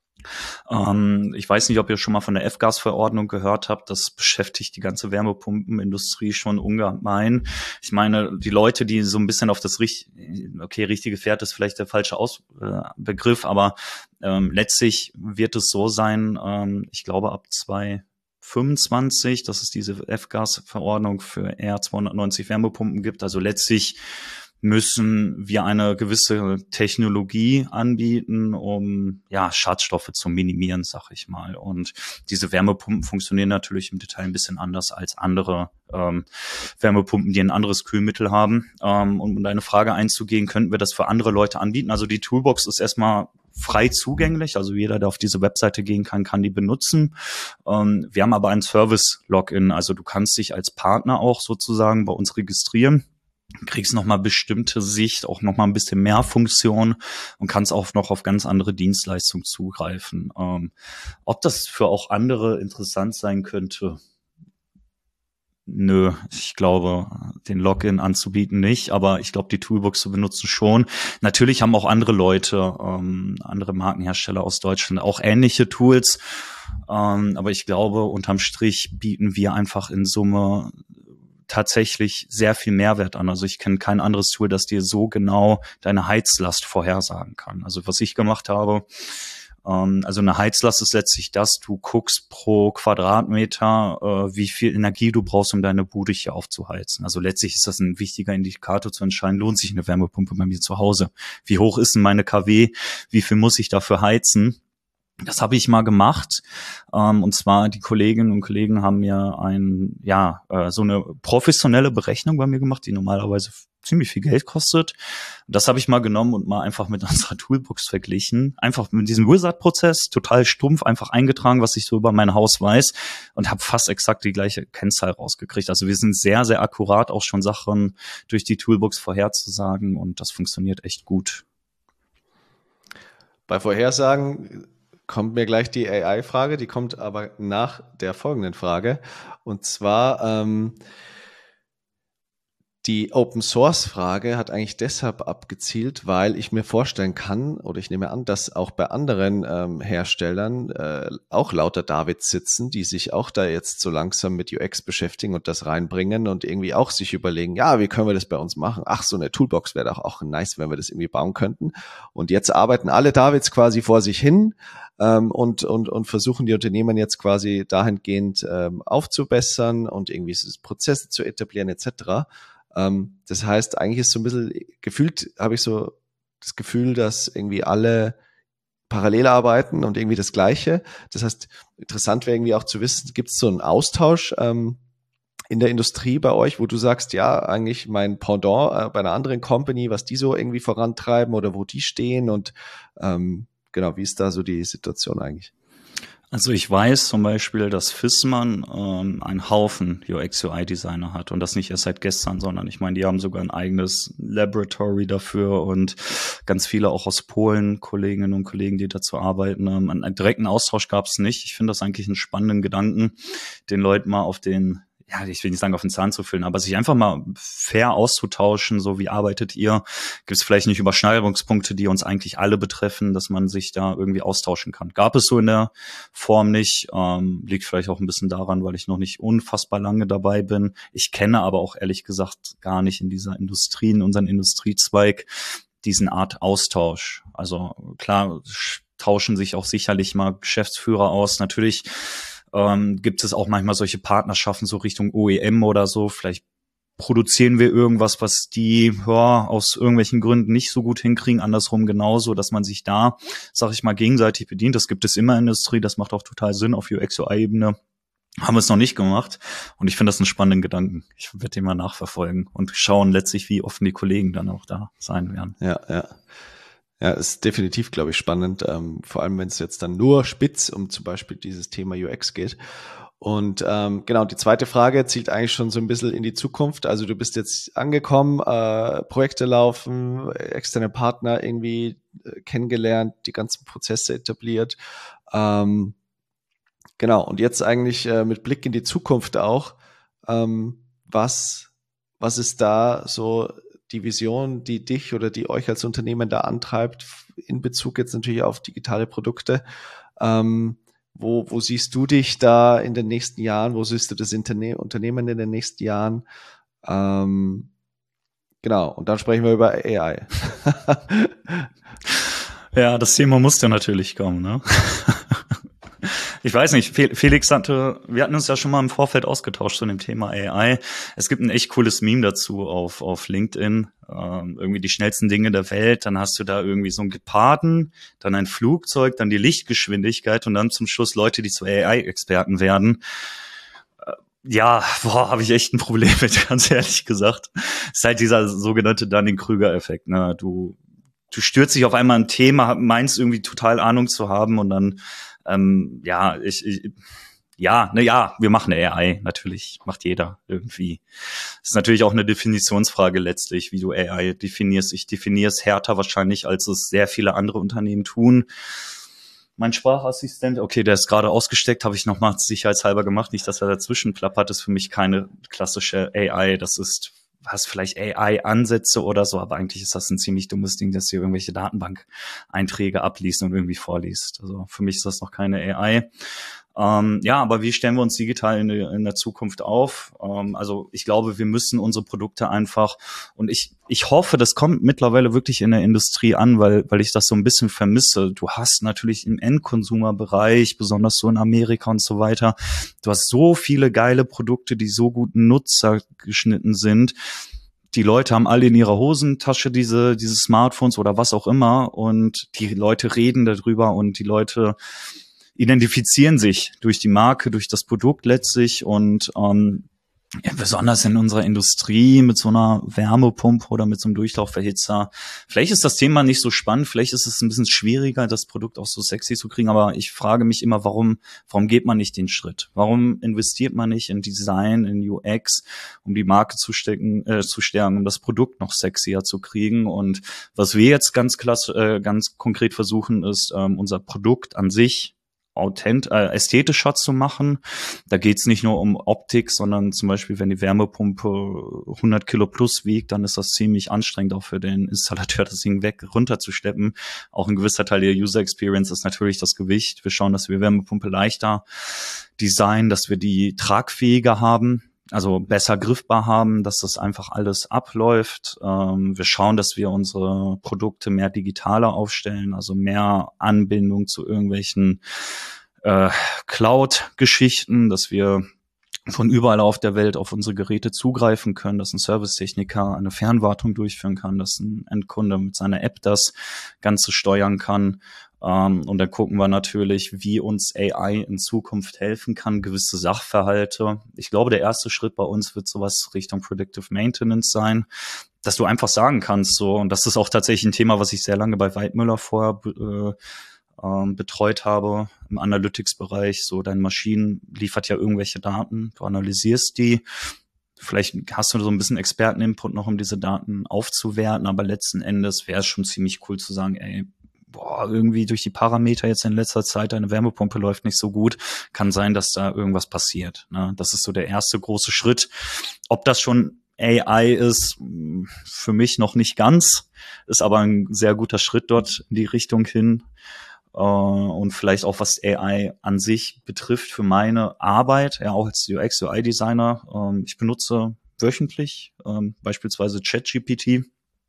Ähm, ich weiß nicht, ob ihr schon mal von der F-Gas-Verordnung gehört habt. Das beschäftigt die ganze Wärmepumpenindustrie schon ungemein. Ich meine, die Leute, die so ein bisschen auf das richt- okay, richtige Pferd ist vielleicht der falsche Aus- äh, Begriff, aber ähm, letztlich wird es so sein, ähm, ich glaube ab zwei fünfundzwanzig, dass es diese F-Gas-Verordnung für R zweihundertneunzig Wärmepumpen gibt. Also letztlich müssen wir eine gewisse Technologie anbieten, um ja Schadstoffe zu minimieren, sag ich mal. Und diese Wärmepumpen funktionieren natürlich im Detail ein bisschen anders als andere ähm, Wärmepumpen, die ein anderes Kühlmittel haben. Ähm, um deine Frage einzugehen, könnten wir das für andere Leute anbieten? Also die Toolbox ist erstmal frei zugänglich, also jeder, der auf diese Webseite gehen kann, kann die benutzen. Ähm, wir haben aber ein Service-Login, also du kannst dich als Partner auch sozusagen bei uns registrieren, kriegst nochmal bestimmte Sicht, auch nochmal ein bisschen mehr Funktion und kannst auch noch auf ganz andere Dienstleistungen zugreifen. Ähm, ob das für auch andere interessant sein könnte? Nö, ich glaube, den Login anzubieten nicht, aber ich glaube, die Toolbox zu benutzen schon. Natürlich haben auch andere Leute, ähm, andere Markenhersteller aus Deutschland auch ähnliche Tools, ähm, aber ich glaube, unterm Strich bieten wir einfach in Summe tatsächlich sehr viel Mehrwert an. Also ich kenne kein anderes Tool, das dir so genau deine Heizlast vorhersagen kann. Also was ich gemacht habe, ähm, also eine Heizlast ist letztlich das, du guckst pro Quadratmeter, äh, wie viel Energie du brauchst, um deine Bude hier aufzuheizen. Also letztlich ist das ein wichtiger Indikator zu entscheiden, lohnt sich eine Wärmepumpe bei mir zu Hause? Wie hoch ist denn meine K W? Wie viel muss ich dafür heizen? Das habe ich mal gemacht, ähm, und zwar die Kolleginnen und Kollegen haben mir ein, ja, äh, so eine professionelle Berechnung bei mir gemacht, die normalerweise f- ziemlich viel Geld kostet. Das habe ich mal genommen und mal einfach mit unserer Toolbox verglichen, einfach mit diesem Wizard-Prozess, total stumpf, einfach eingetragen, was ich so über mein Haus weiß und habe fast exakt die gleiche Kennzahl rausgekriegt. Also wir sind sehr, sehr akkurat, auch schon Sachen durch die Toolbox vorherzusagen und das funktioniert echt gut. Bei Vorhersagen kommt mir gleich die A I-Frage, die kommt aber nach der folgenden Frage. Und zwar ähm, die Open-Source-Frage hat eigentlich deshalb abgezielt, weil ich mir vorstellen kann, oder ich nehme an, dass auch bei anderen ähm, Herstellern äh, auch lauter Davids sitzen, die sich auch da jetzt so langsam mit U X beschäftigen und das reinbringen und irgendwie auch sich überlegen, ja, wie können wir das bei uns machen? Ach, so eine Toolbox wäre doch auch nice, wenn wir das irgendwie bauen könnten. Und jetzt arbeiten alle Davids quasi vor sich hin ähm, und, und, und versuchen die Unternehmen jetzt quasi dahingehend ähm, aufzubessern und irgendwie Prozesse zu etablieren et cetera. Ähm, das heißt, eigentlich ist so ein bisschen, gefühlt habe ich so das Gefühl, dass irgendwie alle parallel arbeiten und irgendwie das Gleiche. Das heißt, interessant wäre irgendwie auch zu wissen, gibt es so einen Austausch ähm, in der Industrie bei euch, wo du sagst, ja, eigentlich mein Pendant äh, bei einer anderen Company, was die so irgendwie vorantreiben oder wo die stehen und ähm, genau, wie ist da so die Situation eigentlich? Also ich weiß zum Beispiel, dass Fissmann ähm, einen Haufen U X U I-Designer hat und das nicht erst seit gestern, sondern ich meine, die haben sogar ein eigenes Laboratory dafür und ganz viele auch aus Polen, Kolleginnen und Kollegen, die dazu arbeiten. Ähm, einen direkten Austausch gab es nicht. Ich finde das eigentlich einen spannenden Gedanken, den Leuten mal auf den ja, ich will nicht sagen, auf den Zahn zu füllen, aber sich einfach mal fair auszutauschen, so wie arbeitet ihr? Gibt es vielleicht nicht Überschneidungspunkte, die uns eigentlich alle betreffen, dass man sich da irgendwie austauschen kann? Gab es so in der Form nicht, ähm, liegt vielleicht auch ein bisschen daran, weil ich noch nicht unfassbar lange dabei bin. Ich kenne aber auch ehrlich gesagt gar nicht in dieser Industrie, in unseren Industriezweig, diesen Art Austausch. Also klar, tauschen sich auch sicherlich mal Geschäftsführer aus. Natürlich Ähm, gibt es auch manchmal solche Partnerschaften so Richtung O E M oder so. Vielleicht produzieren wir irgendwas, was die ja, aus irgendwelchen Gründen nicht so gut hinkriegen. Andersrum genauso, dass man sich da, sag ich mal, gegenseitig bedient. Das gibt es immer in der Industrie. Das macht auch total Sinn auf U X U I-Ebene. Haben wir es noch nicht gemacht. Und ich finde das einen spannenden Gedanken. Ich werde den mal nachverfolgen und schauen letztlich, wie offen die Kollegen dann auch da sein werden. Ja, ja. Ja, ist definitiv, glaube ich, spannend, ähm, vor allem wenn es jetzt dann nur spitz um zum Beispiel dieses Thema U X geht. Und ähm, genau, die zweite Frage zielt eigentlich schon so ein bisschen in die Zukunft. Also du bist jetzt angekommen, äh, Projekte laufen, externe Partner irgendwie äh, kennengelernt, die ganzen Prozesse etabliert. Ähm, genau, und jetzt eigentlich äh, mit Blick in die Zukunft auch, ähm, was, was ist da so die Vision, die dich oder die euch als Unternehmen da antreibt, in Bezug jetzt natürlich auf digitale Produkte? Ähm, wo, wo siehst du dich da in den nächsten Jahren? Wo siehst du das Interne- Unternehmen in den nächsten Jahren? Ähm, genau, und dann sprechen wir über A I. Ja, das Thema muss ja natürlich kommen, ne? Ich weiß nicht, Felix hatte, wir hatten uns ja schon mal im Vorfeld ausgetauscht zu dem Thema A I. Es gibt ein echt cooles Meme dazu auf auf LinkedIn, ähm, irgendwie die schnellsten Dinge der Welt. Dann hast du da irgendwie so einen Geparden, dann ein Flugzeug, dann die Lichtgeschwindigkeit und dann zum Schluss Leute, die zu A I-Experten werden. Äh, ja, boah, habe ich echt ein Problem mit, ganz ehrlich gesagt. Es ist halt dieser sogenannte Dunning-Krüger-Effekt, ne? Du du stürzt dich auf einmal ein Thema, meinst irgendwie total Ahnung zu haben und dann Ähm, ja, ich, ich ja, na ja, wir machen A I, natürlich, macht jeder irgendwie. Das ist natürlich auch eine Definitionsfrage letztlich, wie du A I definierst. Ich definiere es härter wahrscheinlich, als es sehr viele andere Unternehmen tun. Mein Sprachassistent, okay, der ist gerade ausgesteckt, habe ich nochmal sicherheitshalber gemacht, nicht, dass er dazwischen plappert, ist für mich keine klassische A I, das ist hast vielleicht A I-Ansätze oder so, aber eigentlich ist das ein ziemlich dummes Ding, dass hier irgendwelche Datenbank-Einträge abliest und irgendwie vorliest. Also für mich ist das noch keine A I. Ähm, ja, aber wie stellen wir uns digital in, in der Zukunft auf? Ähm, also ich glaube, wir müssen unsere Produkte einfach, und ich ich hoffe, das kommt mittlerweile wirklich in der Industrie an, weil weil ich das so ein bisschen vermisse. Du hast natürlich im Endkonsumerbereich, besonders so in Amerika und so weiter, du hast so viele geile Produkte, die so gut Nutzer geschnitten sind. Die Leute haben alle in ihrer Hosentasche diese diese Smartphones oder was auch immer und die Leute reden darüber und die Leute identifizieren sich durch die Marke, durch das Produkt letztlich und ähm, ja, besonders in unserer Industrie mit so einer Wärmepumpe oder mit so einem Durchlauferhitzer. Vielleicht ist das Thema nicht so spannend, vielleicht ist es ein bisschen schwieriger, das Produkt auch so sexy zu kriegen, aber ich frage mich immer, warum warum geht man nicht den Schritt? Warum investiert man nicht in Design, in U X, um die Marke zu stecken, äh, zu stärken, um das Produkt noch sexier zu kriegen? Und was wir jetzt ganz klasse, äh, ganz konkret versuchen, ist ähm, unser Produkt an sich authent äh, ästhetischer zu machen. Da geht's nicht nur um Optik, sondern zum Beispiel, wenn die Wärmepumpe hundert Kilo plus wiegt, dann ist das ziemlich anstrengend auch für den Installateur, das Ding weg runterzuschleppen. Auch ein gewisser Teil der User Experience ist natürlich das Gewicht. Wir schauen, dass wir Wärmepumpe leichter designen, dass wir die tragfähiger haben, also besser griffbar haben, dass das einfach alles abläuft. Ähm, wir schauen, dass wir unsere Produkte mehr digitaler aufstellen, also mehr Anbindung zu irgendwelchen äh, Cloud-Geschichten, dass wir von überall auf der Welt auf unsere Geräte zugreifen können, dass ein Servicetechniker eine Fernwartung durchführen kann, dass ein Endkunde mit seiner App das Ganze steuern kann. Ähm, und dann gucken wir natürlich, wie uns A I in Zukunft helfen kann, gewisse Sachverhalte. Ich glaube, der erste Schritt bei uns wird sowas Richtung Predictive Maintenance sein, dass du einfach sagen kannst, so, und das ist auch tatsächlich ein Thema, was ich sehr lange bei Weidmüller vorher äh, ähm, betreut habe, im Analytics-Bereich. So, deine Maschine liefert ja irgendwelche Daten, du analysierst die. Vielleicht hast du so ein bisschen Experteninput noch, um diese Daten aufzuwerten, aber letzten Endes wäre es schon ziemlich cool zu sagen, ey, boah, irgendwie durch die Parameter jetzt in letzter Zeit, deine Wärmepumpe läuft nicht so gut, kann sein, dass da irgendwas passiert. Ne? Das ist so der erste große Schritt. Ob das schon A I ist, für mich noch nicht ganz, ist aber ein sehr guter Schritt dort in die Richtung hin. Und vielleicht auch, was A I an sich betrifft, für meine Arbeit, ja auch als U X, U I-Designer. Ich benutze wöchentlich beispielsweise ChatGPT.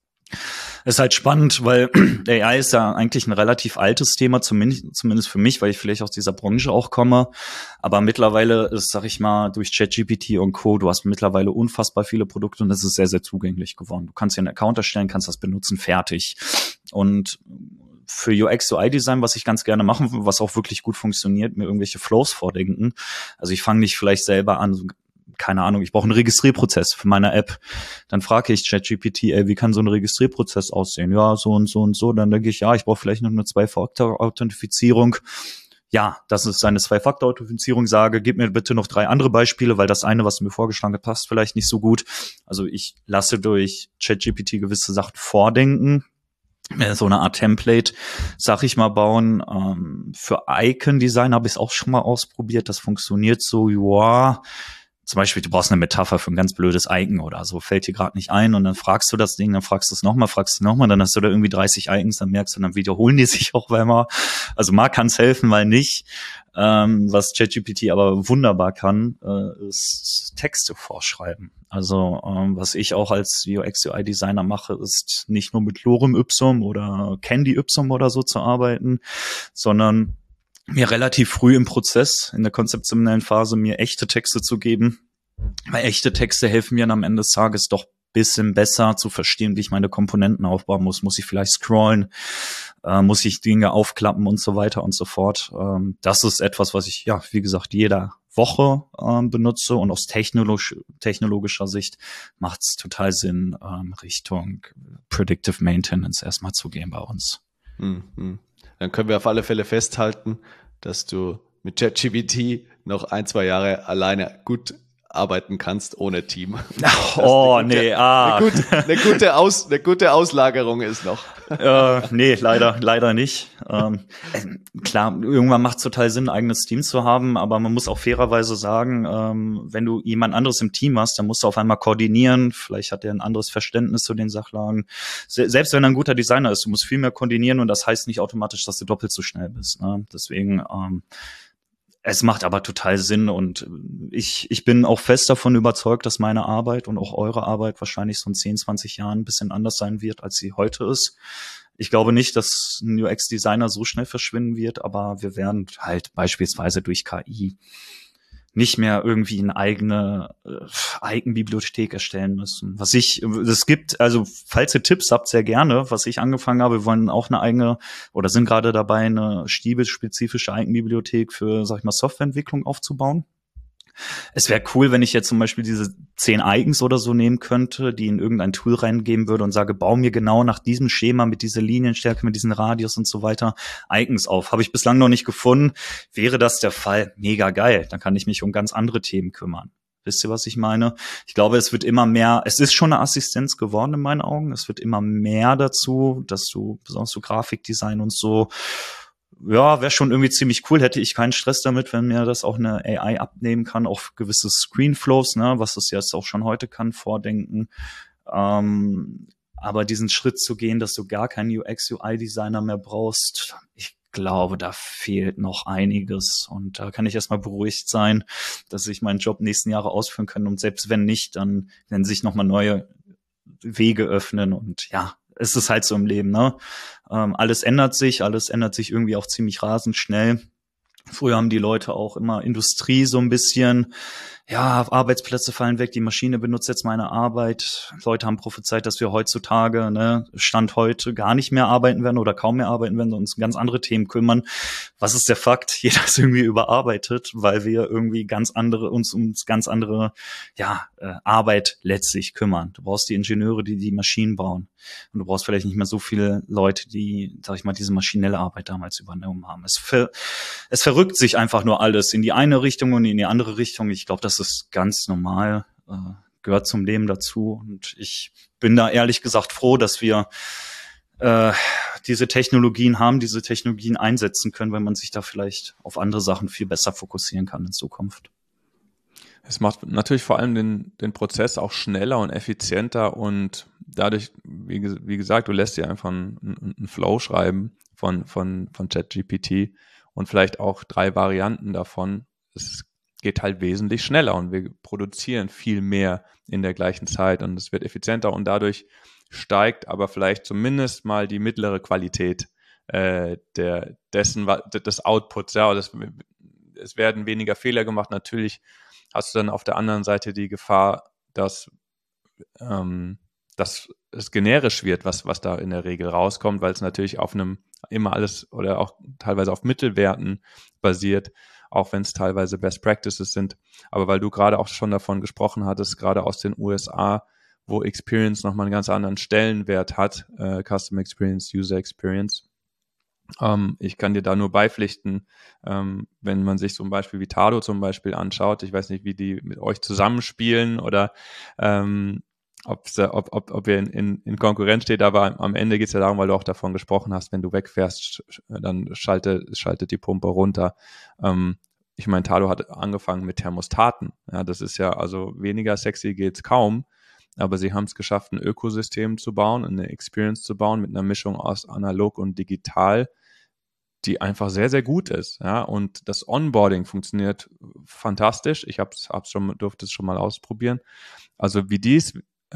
Ist halt spannend, weil A I ist ja eigentlich ein relativ altes Thema, zumindest, zumindest für mich, weil ich vielleicht aus dieser Branche auch komme. Aber mittlerweile ist, sag ich mal, durch ChatGPT und Co., du hast mittlerweile unfassbar viele Produkte und es ist sehr, sehr zugänglich geworden. Du kannst hier einen Account erstellen, kannst das benutzen, fertig. Und für U X, U I-Design, was ich ganz gerne mache, was auch wirklich gut funktioniert, mir irgendwelche Flows vordenken. Also ich fange nicht vielleicht selber an, keine Ahnung, ich brauche einen Registrierprozess für meine App. Dann frage ich ChatGPT, ey, wie kann so ein Registrierprozess aussehen? Ja, so und so und so. Dann denke ich, ja, ich brauche vielleicht noch eine Zwei-Faktor-Authentifizierung. Ja, das ist eine Zwei-Faktor-Authentifizierung. Sage, gib mir bitte noch drei andere Beispiele, weil das eine, was du mir vorgeschlagen hast, passt vielleicht nicht so gut. Also ich lasse durch ChatGPT gewisse Sachen vordenken. So eine Art Template, sag ich mal, bauen. Ähm, für Icon-Design habe ich es auch schon mal ausprobiert. Das funktioniert so, ja. Zum Beispiel, du brauchst eine Metapher für ein ganz blödes Icon oder so, fällt dir gerade nicht ein und dann fragst du das Ding, dann fragst du es nochmal, fragst du nochmal, dann hast du da irgendwie dreißig Icons, dann merkst du, dann wiederholen die sich auch mal. Also mal kann es helfen, mal nicht. Ähm, was ChatGPT aber wunderbar kann, äh, ist Texte vorschreiben. Also ähm, was ich auch als U X, U I-Designer mache, ist nicht nur mit Lorem Ipsum oder Candy Ipsum oder so zu arbeiten, sondern mir relativ früh im Prozess, in der konzeptionellen Phase, mir echte Texte zu geben. Weil echte Texte helfen mir dann am Ende des Tages doch bisschen besser zu verstehen, wie ich meine Komponenten aufbauen muss. Muss ich vielleicht scrollen? Äh, muss ich Dinge aufklappen und so weiter und so fort. Ähm, das ist etwas, was ich, ja, wie gesagt, jede Woche ähm, benutze und aus technologisch, technologischer Sicht macht es total Sinn, ähm, Richtung Predictive Maintenance erstmal zu gehen bei uns. Mhm. Dann können wir auf alle Fälle festhalten, dass du mit ChatGPT noch ein, zwei Jahre alleine gut arbeiten kannst, ohne Team. Oh, eine gute, nee, ah. Eine gute, eine, gute Aus, eine gute Auslagerung ist noch. Äh, nee, leider, leider nicht. Ähm, klar, irgendwann macht es total Sinn, ein eigenes Team zu haben, aber man muss auch fairerweise sagen, ähm, wenn du jemand anderes im Team hast, dann musst du auf einmal koordinieren. Vielleicht hat er ein anderes Verständnis zu den Sachlagen. Se- selbst wenn er ein guter Designer ist, du musst viel mehr koordinieren und das heißt nicht automatisch, dass du doppelt so schnell bist. Ne? Deswegen, ähm, es macht aber total Sinn und ich ich bin auch fest davon überzeugt, dass meine Arbeit und auch eure Arbeit wahrscheinlich so in zehn, zwanzig Jahren ein bisschen anders sein wird, als sie heute ist. Ich glaube nicht, dass ein U X-Designer so schnell verschwinden wird, aber wir werden halt beispielsweise durch K I nicht mehr irgendwie eine eigene äh, Icon-Bibliothek erstellen müssen. Was ich, es gibt, also falls ihr Tipps habt, sehr gerne, was ich angefangen habe, wir wollen auch eine eigene, oder sind gerade dabei, eine Stiebel-spezifische Icon-Bibliothek für, sag ich mal, Softwareentwicklung aufzubauen. Es wäre cool, wenn ich jetzt zum Beispiel diese zehn Icons oder so nehmen könnte, die in irgendein Tool reingeben würde und sage, bau mir genau nach diesem Schema mit dieser Linienstärke, mit diesem Radius und so weiter Icons auf. Habe ich bislang noch nicht gefunden. Wäre das der Fall, mega geil. Dann kann ich mich um ganz andere Themen kümmern. Wisst ihr, was ich meine? Ich glaube, es wird immer mehr, es ist schon eine Assistenz geworden in meinen Augen. Es wird immer mehr dazu, dass du, besonders so Grafikdesign und so, ja, wäre schon irgendwie ziemlich cool. Hätte ich keinen Stress damit, wenn mir das auch eine A I abnehmen kann, auch gewisse Screenflows, ne, was es jetzt auch schon heute kann, vordenken. Ähm, aber diesen Schritt zu gehen, dass du gar keinen U X, U I-Designer mehr brauchst, ich glaube, da fehlt noch einiges. Und da kann ich erstmal beruhigt sein, dass ich meinen Job nächsten Jahre ausführen kann. Und selbst wenn nicht, dann werden sich nochmal neue Wege öffnen. Und ja, es ist halt so im Leben, ne? Ähm, alles ändert sich, alles ändert sich irgendwie auch ziemlich rasend schnell. Früher haben die Leute auch immer Industrie so ein bisschen, ja, Arbeitsplätze fallen weg, die Maschine benutzt jetzt meine Arbeit. Leute haben prophezeit, dass wir heutzutage, ne, Stand heute, gar nicht mehr arbeiten werden oder kaum mehr arbeiten werden, sondern uns um ganz andere Themen kümmern. Was ist der Fakt? Jeder ist irgendwie überarbeitet, weil wir irgendwie ganz andere, uns um ganz andere, ja, äh, Arbeit letztlich kümmern. Du brauchst die Ingenieure, die die Maschinen bauen. Und du brauchst vielleicht nicht mehr so viele Leute, die, sag ich mal, diese maschinelle Arbeit damals übernommen haben. Es, ver, es verrückt sich einfach nur alles in die eine Richtung und in die andere Richtung. Ich glaube, das ist ganz normal, äh, gehört zum Leben dazu. Und ich bin da ehrlich gesagt froh, dass wir äh, diese Technologien haben, diese Technologien einsetzen können, weil man sich da vielleicht auf andere Sachen viel besser fokussieren kann in Zukunft. Es macht natürlich vor allem den, den Prozess auch schneller und effizienter und dadurch, wie, wie gesagt, du lässt dir einfach einen, einen Flow schreiben von, von, von ChatGPT und vielleicht auch drei Varianten davon. Es geht halt wesentlich schneller und wir produzieren viel mehr in der gleichen Zeit und es wird effizienter und dadurch steigt aber vielleicht zumindest mal die mittlere Qualität äh, der, dessen, des Outputs. Ja, das, es werden weniger Fehler gemacht. Natürlich hast du dann auf der anderen Seite die Gefahr, dass, ähm, dass es generisch wird, was, was da in der Regel rauskommt, weil es natürlich auf einem immer alles oder auch teilweise auf Mittelwerten basiert, auch wenn es teilweise Best Practices sind. Aber weil du gerade auch schon davon gesprochen hattest, gerade aus den U S A, wo Experience nochmal einen ganz anderen Stellenwert hat, äh, Customer Experience, User Experience. Ähm, ich kann dir da nur beipflichten, ähm, wenn man sich zum Beispiel Vitado zum Beispiel anschaut, ich weiß nicht, wie die mit euch zusammenspielen oder ähm, ob, ob, ob ihr in, in, in Konkurrenz steht, aber am Ende geht es ja darum, weil du auch davon gesprochen hast, wenn du wegfährst, dann schalte, schaltet die Pumpe runter. Ähm, ich meine, Tado hat angefangen mit Thermostaten. Ja, das ist ja, also weniger sexy geht's kaum, aber sie haben es geschafft, ein Ökosystem zu bauen, eine Experience zu bauen mit einer Mischung aus analog und digital, die einfach sehr, sehr gut ist. Ja, und das Onboarding funktioniert fantastisch. Ich hab's, hab's schon, durfte es schon mal ausprobieren. Also wie die es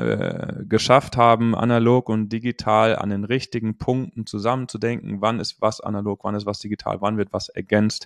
äh, geschafft haben, analog und digital an den richtigen Punkten zusammenzudenken, wann ist was analog, wann ist was digital, wann wird was ergänzt.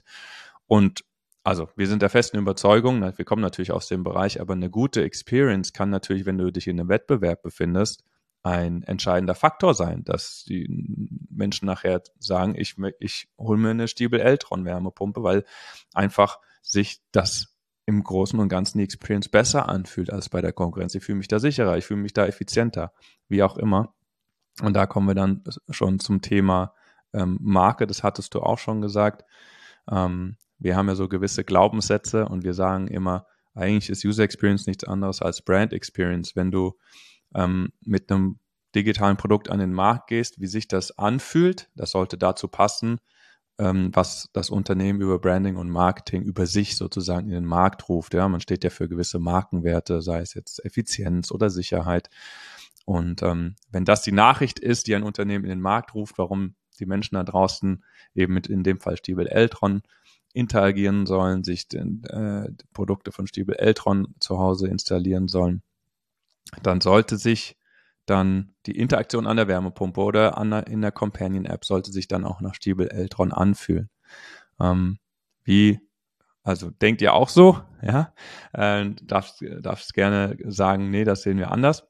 Und also wir sind der festen Überzeugung, wir kommen natürlich aus dem Bereich, aber eine gute Experience kann natürlich, wenn du dich in einem Wettbewerb befindest, ein entscheidender Faktor sein, dass die Menschen nachher sagen, ich, ich hole mir eine Stiebel Eltron Wärmepumpe, weil einfach sich das im Großen und Ganzen die Experience besser anfühlt als bei der Konkurrenz. Ich fühle mich da sicherer, ich fühle mich da effizienter, wie auch immer. Und da kommen wir dann schon zum Thema ähm, Marke, das hattest du auch schon gesagt. Ähm, wir haben ja so gewisse Glaubenssätze und wir sagen immer, eigentlich ist User Experience nichts anderes als Brand Experience. Wenn du ähm, mit einem digitalen Produkt an den Markt gehst, wie sich das anfühlt, das sollte dazu passen, ähm, was das Unternehmen über Branding und Marketing über sich sozusagen in den Markt ruft. Ja, man steht ja für gewisse Markenwerte, sei es jetzt Effizienz oder Sicherheit. Und ähm, wenn das die Nachricht ist, die ein Unternehmen in den Markt ruft, warum die Menschen da draußen eben mit in dem Fall Stiebel Eltron interagieren sollen, sich den, äh, die Produkte von Stiebel Eltron zu Hause installieren sollen, dann sollte sich dann die Interaktion an der Wärmepumpe oder an der, in der Companion-App sollte sich dann auch nach Stiebel Eltron anfühlen. Ähm, wie, also denkt ihr auch so? Ja, äh, darfst, darfst gerne sagen, nee, das sehen wir anders.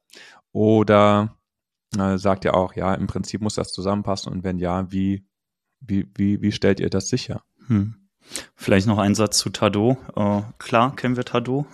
Oder äh, sagt ihr auch, ja, im Prinzip muss das zusammenpassen und wenn ja, wie, wie, wie, wie stellt ihr das sicher? Hm. Vielleicht noch ein Satz zu Tado. Äh, klar kennen wir Tado.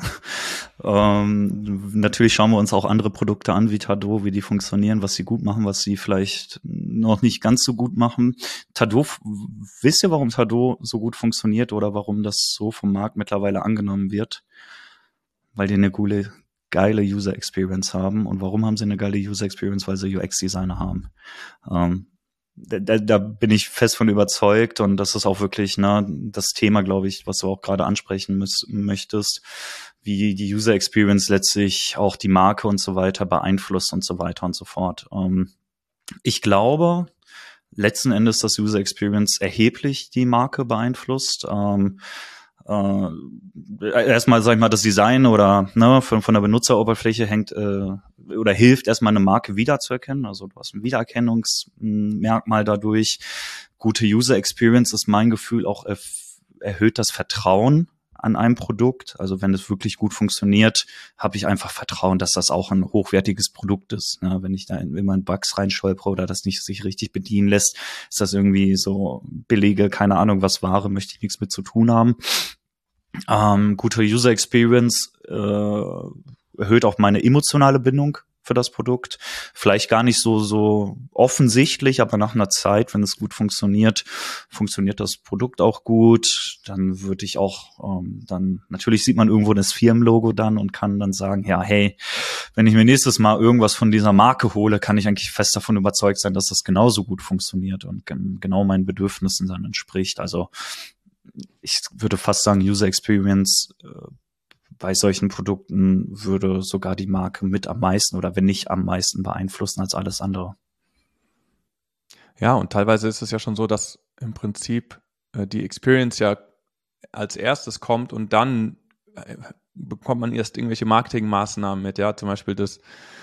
ähm, natürlich schauen wir uns auch andere Produkte an wie Tado, wie die funktionieren, was sie gut machen, was sie vielleicht noch nicht ganz so gut machen. Tado, wisst ihr, warum Tado so gut funktioniert oder warum das so vom Markt mittlerweile angenommen wird? Weil die eine coole, geile User Experience haben. Und warum haben sie eine geile User Experience? Weil sie U X-Designer haben. Ähm, Da, da bin ich fest von überzeugt und das ist auch wirklich ne, das Thema, glaube ich, was du auch gerade ansprechen müß, möchtest, wie die User Experience letztlich auch die Marke und so weiter beeinflusst und so weiter und so fort. Ähm, ich glaube, letzten Endes, dass User Experience erheblich die Marke beeinflusst. Ähm, äh, erstmal, sag ich mal, das Design oder ne, von, von der Benutzeroberfläche hängt äh, oder hilft erstmal eine Marke wiederzuerkennen. Also du hast ein Wiedererkennungsmerkmal dadurch. Gute User Experience ist mein Gefühl auch erhöht das Vertrauen an einem Produkt. Also wenn es wirklich gut funktioniert, habe ich einfach Vertrauen, dass das auch ein hochwertiges Produkt ist. Ne? Wenn ich da immer in Bugs reinstolpere oder das nicht sich richtig bedienen lässt, ist das irgendwie so billige, keine Ahnung was Ware, möchte ich nichts mit zu tun haben. Ähm, gute User Experience äh, erhöht auch meine emotionale Bindung für das Produkt. Vielleicht gar nicht so so offensichtlich, aber nach einer Zeit, wenn es gut funktioniert, funktioniert das Produkt auch gut. Dann würde ich auch, ähm, dann natürlich sieht man irgendwo das Firmenlogo dann und kann dann sagen, ja, hey, wenn ich mir nächstes Mal irgendwas von dieser Marke hole, kann ich eigentlich fest davon überzeugt sein, dass das genauso gut funktioniert und gen- genau meinen Bedürfnissen dann entspricht. Also ich würde fast sagen, User Experience äh, bei solchen Produkten würde sogar die Marke mit am meisten oder wenn nicht am meisten beeinflussen als alles andere. Ja, und teilweise ist es ja schon so, dass im Prinzip äh, die Experience ja als erstes kommt und dann äh, bekommt man erst irgendwelche Marketingmaßnahmen mit. Ja, zum Beispiel das,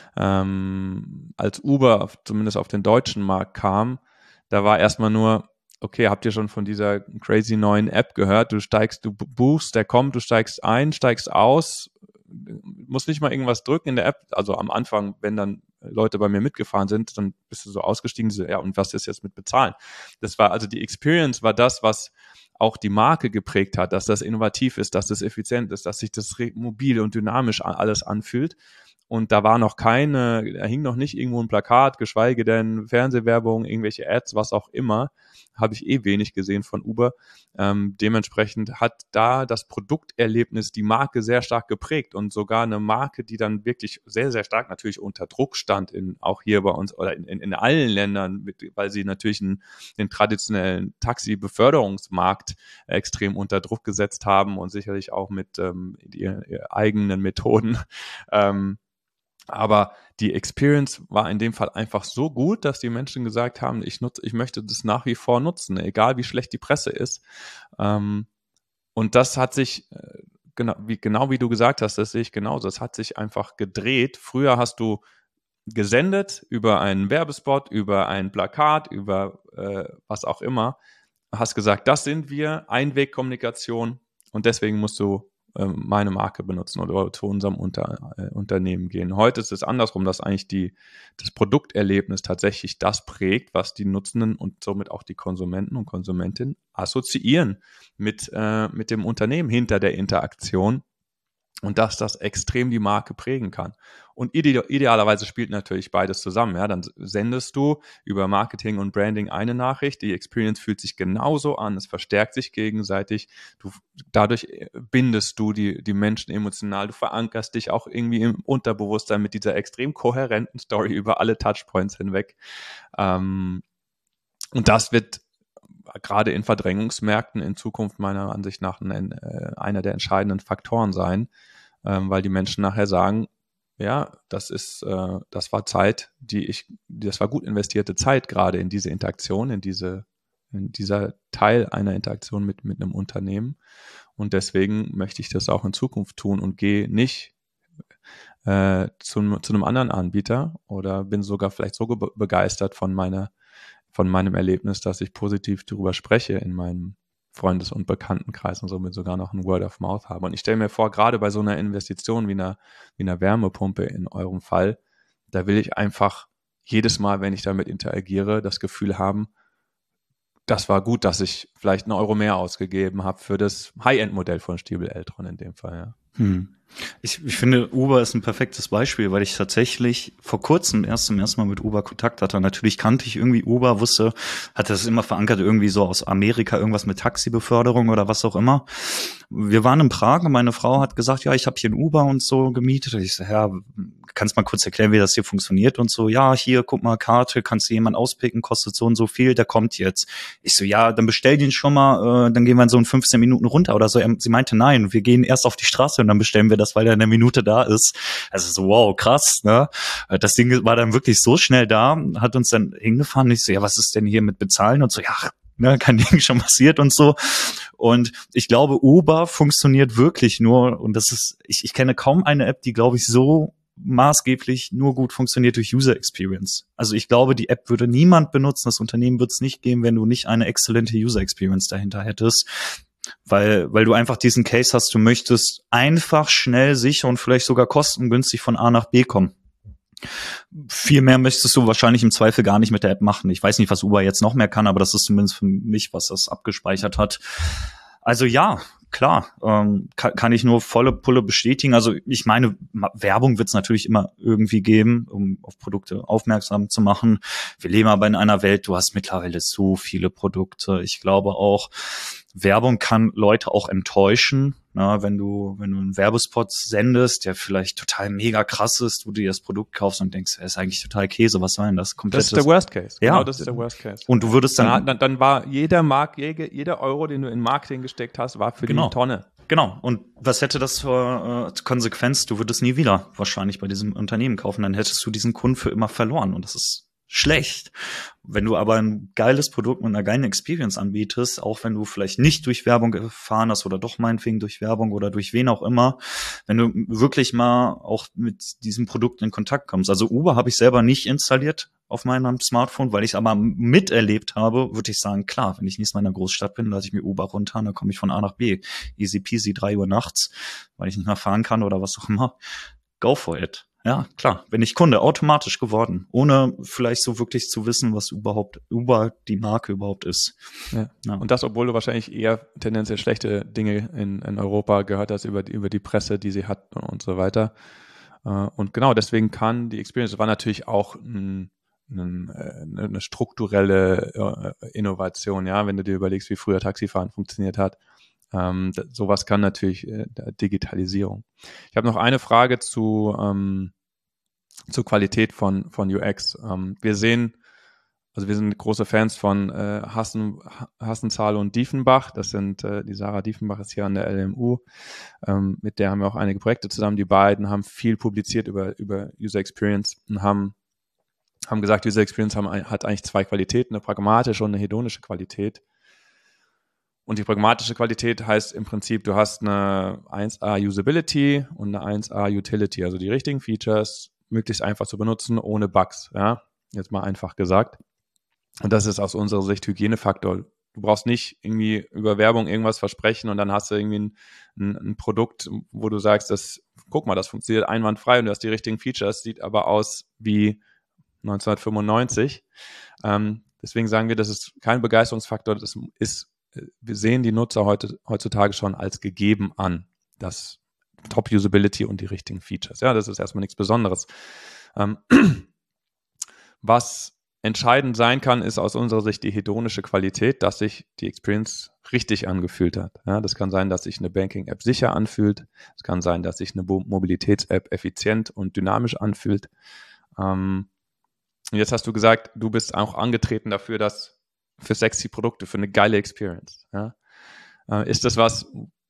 ähm, als Uber auf, zumindest auf den deutschen Markt kam, da war erstmal nur, okay, habt ihr schon von dieser crazy neuen App gehört? Du steigst, du buchst, der kommt, du steigst ein, steigst aus, musst nicht mal irgendwas drücken in der App. Also am Anfang, wenn dann Leute bei mir mitgefahren sind, dann bist du so ausgestiegen, so, ja, und was ist jetzt mit Bezahlen? Das war, also die Experience war das, was auch die Marke geprägt hat, dass das innovativ ist, dass das effizient ist, dass sich das mobil und dynamisch alles anfühlt. Und da war noch keine, da hing noch nicht irgendwo ein Plakat, geschweige denn Fernsehwerbung, irgendwelche Ads, was auch immer, habe ich eh wenig gesehen von Uber. Ähm, dementsprechend hat da das Produkterlebnis die Marke sehr stark geprägt und sogar eine Marke, die dann wirklich sehr, sehr stark natürlich unter Druck stand, in, auch hier bei uns oder in, in, in allen Ländern, mit, weil sie natürlich einen, den traditionellen Taxi-Beförderungsmarkt extrem unter Druck gesetzt haben und sicherlich auch mit ähm, ihren, ihren eigenen Methoden. Ähm, Aber die Experience war in dem Fall einfach so gut, dass die Menschen gesagt haben, ich nutze, ich möchte das nach wie vor nutzen, egal wie schlecht die Presse ist. Ähm, und das hat sich, äh, genau wie, genau wie du gesagt hast, das sehe ich genauso, es hat sich einfach gedreht. Früher hast du gesendet über einen Werbespot, über ein Plakat, über äh, was auch immer, hast gesagt, das sind wir, Einwegkommunikation und deswegen musst du meine Marke benutzen oder zu unserem Unter, äh, Unternehmen gehen. Heute ist es andersrum, dass eigentlich die, das Produkterlebnis tatsächlich das prägt, was die Nutzenden und somit auch die Konsumenten und Konsumentinnen assoziieren mit, äh, mit dem Unternehmen hinter der Interaktion und dass das extrem die Marke prägen kann. Und ide- idealerweise spielt natürlich beides zusammen. Ja, dann sendest du über Marketing und Branding eine Nachricht, die Experience fühlt sich genauso an, es verstärkt sich gegenseitig, du, dadurch bindest du die, die Menschen emotional, du verankerst dich auch irgendwie im Unterbewusstsein mit dieser extrem kohärenten Story über alle Touchpoints hinweg. Ähm, und das wird gerade in Verdrängungsmärkten in Zukunft meiner Ansicht nach ein, äh, einer der entscheidenden Faktoren sein, ähm, weil die Menschen nachher sagen, ja, das ist, äh, das war Zeit, die ich, das war gut investierte Zeit gerade in diese Interaktion, in diese, in dieser Teil einer Interaktion mit mit einem Unternehmen und deswegen möchte ich das auch in Zukunft tun und gehe nicht äh, zu, zu einem anderen Anbieter oder bin sogar vielleicht so ge- begeistert von meiner von meinem Erlebnis, dass ich positiv darüber spreche in meinem Freundes- und Bekanntenkreis und somit sogar noch ein Word of Mouth habe. Und ich stelle mir vor, gerade bei so einer Investition wie einer, wie einer Wärmepumpe in eurem Fall, da will ich einfach jedes Mal, wenn ich damit interagiere, das Gefühl haben, das war gut, dass ich vielleicht einen Euro mehr ausgegeben habe für das High-End-Modell von Stiebel Eltron in dem Fall, ja. Hm. Ich, ich finde, Uber ist ein perfektes Beispiel, weil ich tatsächlich vor kurzem erst zum ersten Mal mit Uber Kontakt hatte. Natürlich kannte ich irgendwie Uber, wusste, hatte das immer verankert, irgendwie so aus Amerika, irgendwas mit Taxibeförderung oder was auch immer. Wir waren in Prag und meine Frau hat gesagt, ja, ich habe hier ein Uber und so gemietet. Und ich so, ja, kannst mal kurz erklären, wie das hier funktioniert und so. Ja, hier, guck mal, Karte, kannst du jemanden auspicken, kostet so und so viel, der kommt jetzt. Ich so, ja, dann bestell den schon mal, äh, dann gehen wir in so in fünfzehn Minuten runter oder so. Sie meinte, nein, wir gehen erst auf die Straße und dann bestellen wir das, weil der in einer Minute da ist. Also so, wow, krass, ne? Das Ding war dann wirklich so schnell da, hat uns dann hingefahren. Ich so, ja, was ist denn hier mit Bezahlen? Und so, ja, ne, kein Ding schon passiert und so. Und ich glaube, Uber funktioniert wirklich nur, und das ist, ich, ich kenne kaum eine App, die, glaube ich, so maßgeblich nur gut funktioniert durch User Experience. Also ich glaube, die App würde niemand benutzen, das Unternehmen wird es nicht geben, wenn du nicht eine exzellente User Experience dahinter hättest. Weil, weil du einfach diesen Case hast, du möchtest einfach, schnell, sicher und vielleicht sogar kostengünstig von A nach B kommen. Viel mehr möchtest du wahrscheinlich im Zweifel gar nicht mit der App machen. Ich weiß nicht, was Uber jetzt noch mehr kann, aber das ist zumindest für mich, was das abgespeichert hat. Also ja, klar, ähm, kann, kann ich nur volle Pulle bestätigen. Also ich meine, Werbung wird es natürlich immer irgendwie geben, um auf Produkte aufmerksam zu machen. Wir leben aber in einer Welt, du hast mittlerweile so viele Produkte. Ich glaube auch, Werbung kann Leute auch enttäuschen. Na, wenn du, wenn du einen Werbespot sendest, der vielleicht total mega krass ist, wo du dir das Produkt kaufst und denkst, er ist eigentlich total Käse, was soll denn das? Komplettes, das ist der Worst Case. Ja. Genau, das ist der Worst Case. Und du würdest dann, dann, dann war jeder Mark, jeder Euro, den du in Marketing gesteckt hast, war für genau. die Tonne. Genau. Und was hätte das für äh, Konsequenz? Du würdest nie wieder wahrscheinlich bei diesem Unternehmen kaufen. Dann hättest du diesen Kunden für immer verloren. Und das ist schlecht. Wenn du aber ein geiles Produkt mit einer geilen Experience anbietest, auch wenn du vielleicht nicht durch Werbung erfahren hast oder doch meinetwegen durch Werbung oder durch wen auch immer, wenn du wirklich mal auch mit diesem Produkt in Kontakt kommst. Also Uber habe ich selber nicht installiert auf meinem Smartphone, weil ich es aber miterlebt habe, würde ich sagen, klar, wenn ich nächstes Mal in einer Großstadt bin, lasse ich mir Uber runter, dann komme ich von A nach B. Easy peasy, drei Uhr nachts, weil ich nicht mehr fahren kann oder was auch immer. Go for it. Ja, klar, bin ich Kunde, automatisch geworden, ohne vielleicht so wirklich zu wissen, was überhaupt Uber die Marke überhaupt ist. Ja. Ja. Und das, obwohl du wahrscheinlich eher tendenziell schlechte Dinge in, in Europa gehört hast über die, über die Presse, die sie hat und so weiter. Und genau deswegen kann die Experience, das war natürlich auch ein, ein, eine strukturelle Innovation, ja, wenn du dir überlegst, wie früher Taxifahren funktioniert hat. Ähm, sowas kann natürlich äh, Digitalisierung. Ich habe noch eine Frage zu ähm, zur Qualität von von U X. Ähm, wir sehen, also wir sind große Fans von äh, Hassen, Hassenzahl und Diefenbach. Das sind äh, die Sarah Diefenbach ist hier an der L M U. Ähm, mit der haben wir auch einige Projekte zusammen. Die beiden haben viel publiziert über über User Experience und haben haben gesagt, User Experience haben, hat eigentlich zwei Qualitäten, eine pragmatische und eine hedonische Qualität. Und die pragmatische Qualität heißt im Prinzip, du hast eine eins A Usability und eine eins A Utility, also die richtigen Features möglichst einfach zu benutzen, ohne Bugs, ja, jetzt mal einfach gesagt. Und das ist aus unserer Sicht Hygienefaktor. Du brauchst nicht irgendwie über Werbung irgendwas versprechen und dann hast du irgendwie ein, ein, ein Produkt, wo du sagst, das, guck mal, das funktioniert einwandfrei und du hast die richtigen Features, sieht aber aus wie neunzehnhundertfünfundneunzig. Ähm, deswegen sagen wir, das ist kein Begeisterungsfaktor, das ist wir sehen die Nutzer heute, heutzutage schon als gegeben an, das Top-Usability und die richtigen Features. Ja, das ist erstmal nichts Besonderes. Ähm, was entscheidend sein kann, ist aus unserer Sicht die hedonische Qualität, dass sich die Experience richtig angefühlt hat. Ja, das kann sein, dass sich eine Banking-App sicher anfühlt. Es kann sein, dass sich eine Mobilitäts-App effizient und dynamisch anfühlt. Ähm, und jetzt hast du gesagt, du bist auch angetreten dafür, dass für sexy Produkte, für eine geile Experience. Ja? Äh, ist das was,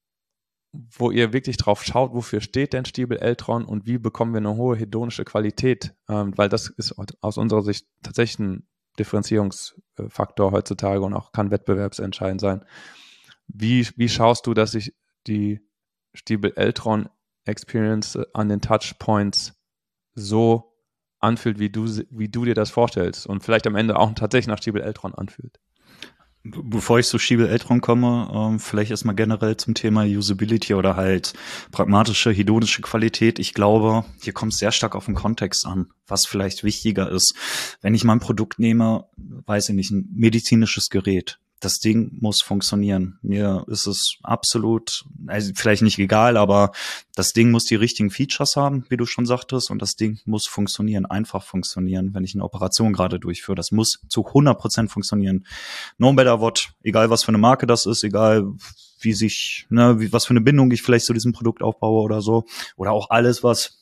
wo ihr wirklich drauf schaut, wofür steht denn Stiebel Eltron und wie bekommen wir eine hohe hedonische Qualität? Ähm, weil das ist aus unserer Sicht tatsächlich ein Differenzierungsfaktor heutzutage und auch kann wettbewerbsentscheidend sein. Wie, wie schaust du, dass sich die Stiebel Eltron Experience an den Touchpoints so anfühlt, wie du, wie du dir das vorstellst und vielleicht am Ende auch tatsächlich nach Stiebel Eltron anfühlt? Bevor ich zu Stiebel Eltron komme, ähm, vielleicht erstmal generell zum Thema Usability oder halt pragmatische, hedonische Qualität. Ich glaube, hier kommt es sehr stark auf den Kontext an, was vielleicht wichtiger ist. Wenn ich mein Produkt nehme, weiß ich nicht, ein medizinisches Gerät. Das Ding muss funktionieren. Mir ist es absolut, also vielleicht nicht egal, aber das Ding muss die richtigen Features haben, wie du schon sagtest, und das Ding muss funktionieren, einfach funktionieren, wenn ich eine Operation gerade durchführe. Das muss zu hundert Prozent funktionieren. No matter what, egal was für eine Marke das ist, egal wie sich, ne, wie, was für eine Bindung ich vielleicht zu diesem Produkt aufbaue oder so, oder auch alles, was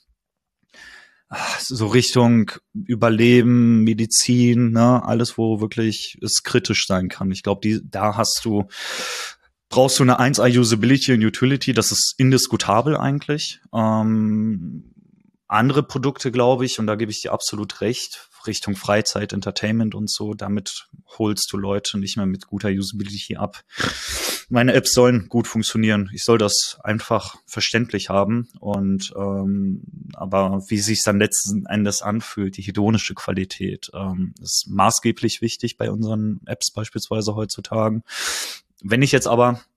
so Richtung Überleben, Medizin, ne, alles, wo wirklich es kritisch sein kann. Ich glaube, die, da hast du, brauchst du eine eins A Usability und Utility, das ist indiskutabel eigentlich. Ähm, andere Produkte, glaube ich, und da gebe ich dir absolut recht, Richtung Freizeit, Entertainment und so, damit holst du Leute nicht mehr mit guter Usability ab. Meine Apps sollen gut funktionieren. Ich soll das einfach verständlich haben und ähm, aber wie sich dann letzten Endes anfühlt, die hedonische Qualität, ähm, ist maßgeblich wichtig bei unseren Apps beispielsweise heutzutage. Wenn ich jetzt aber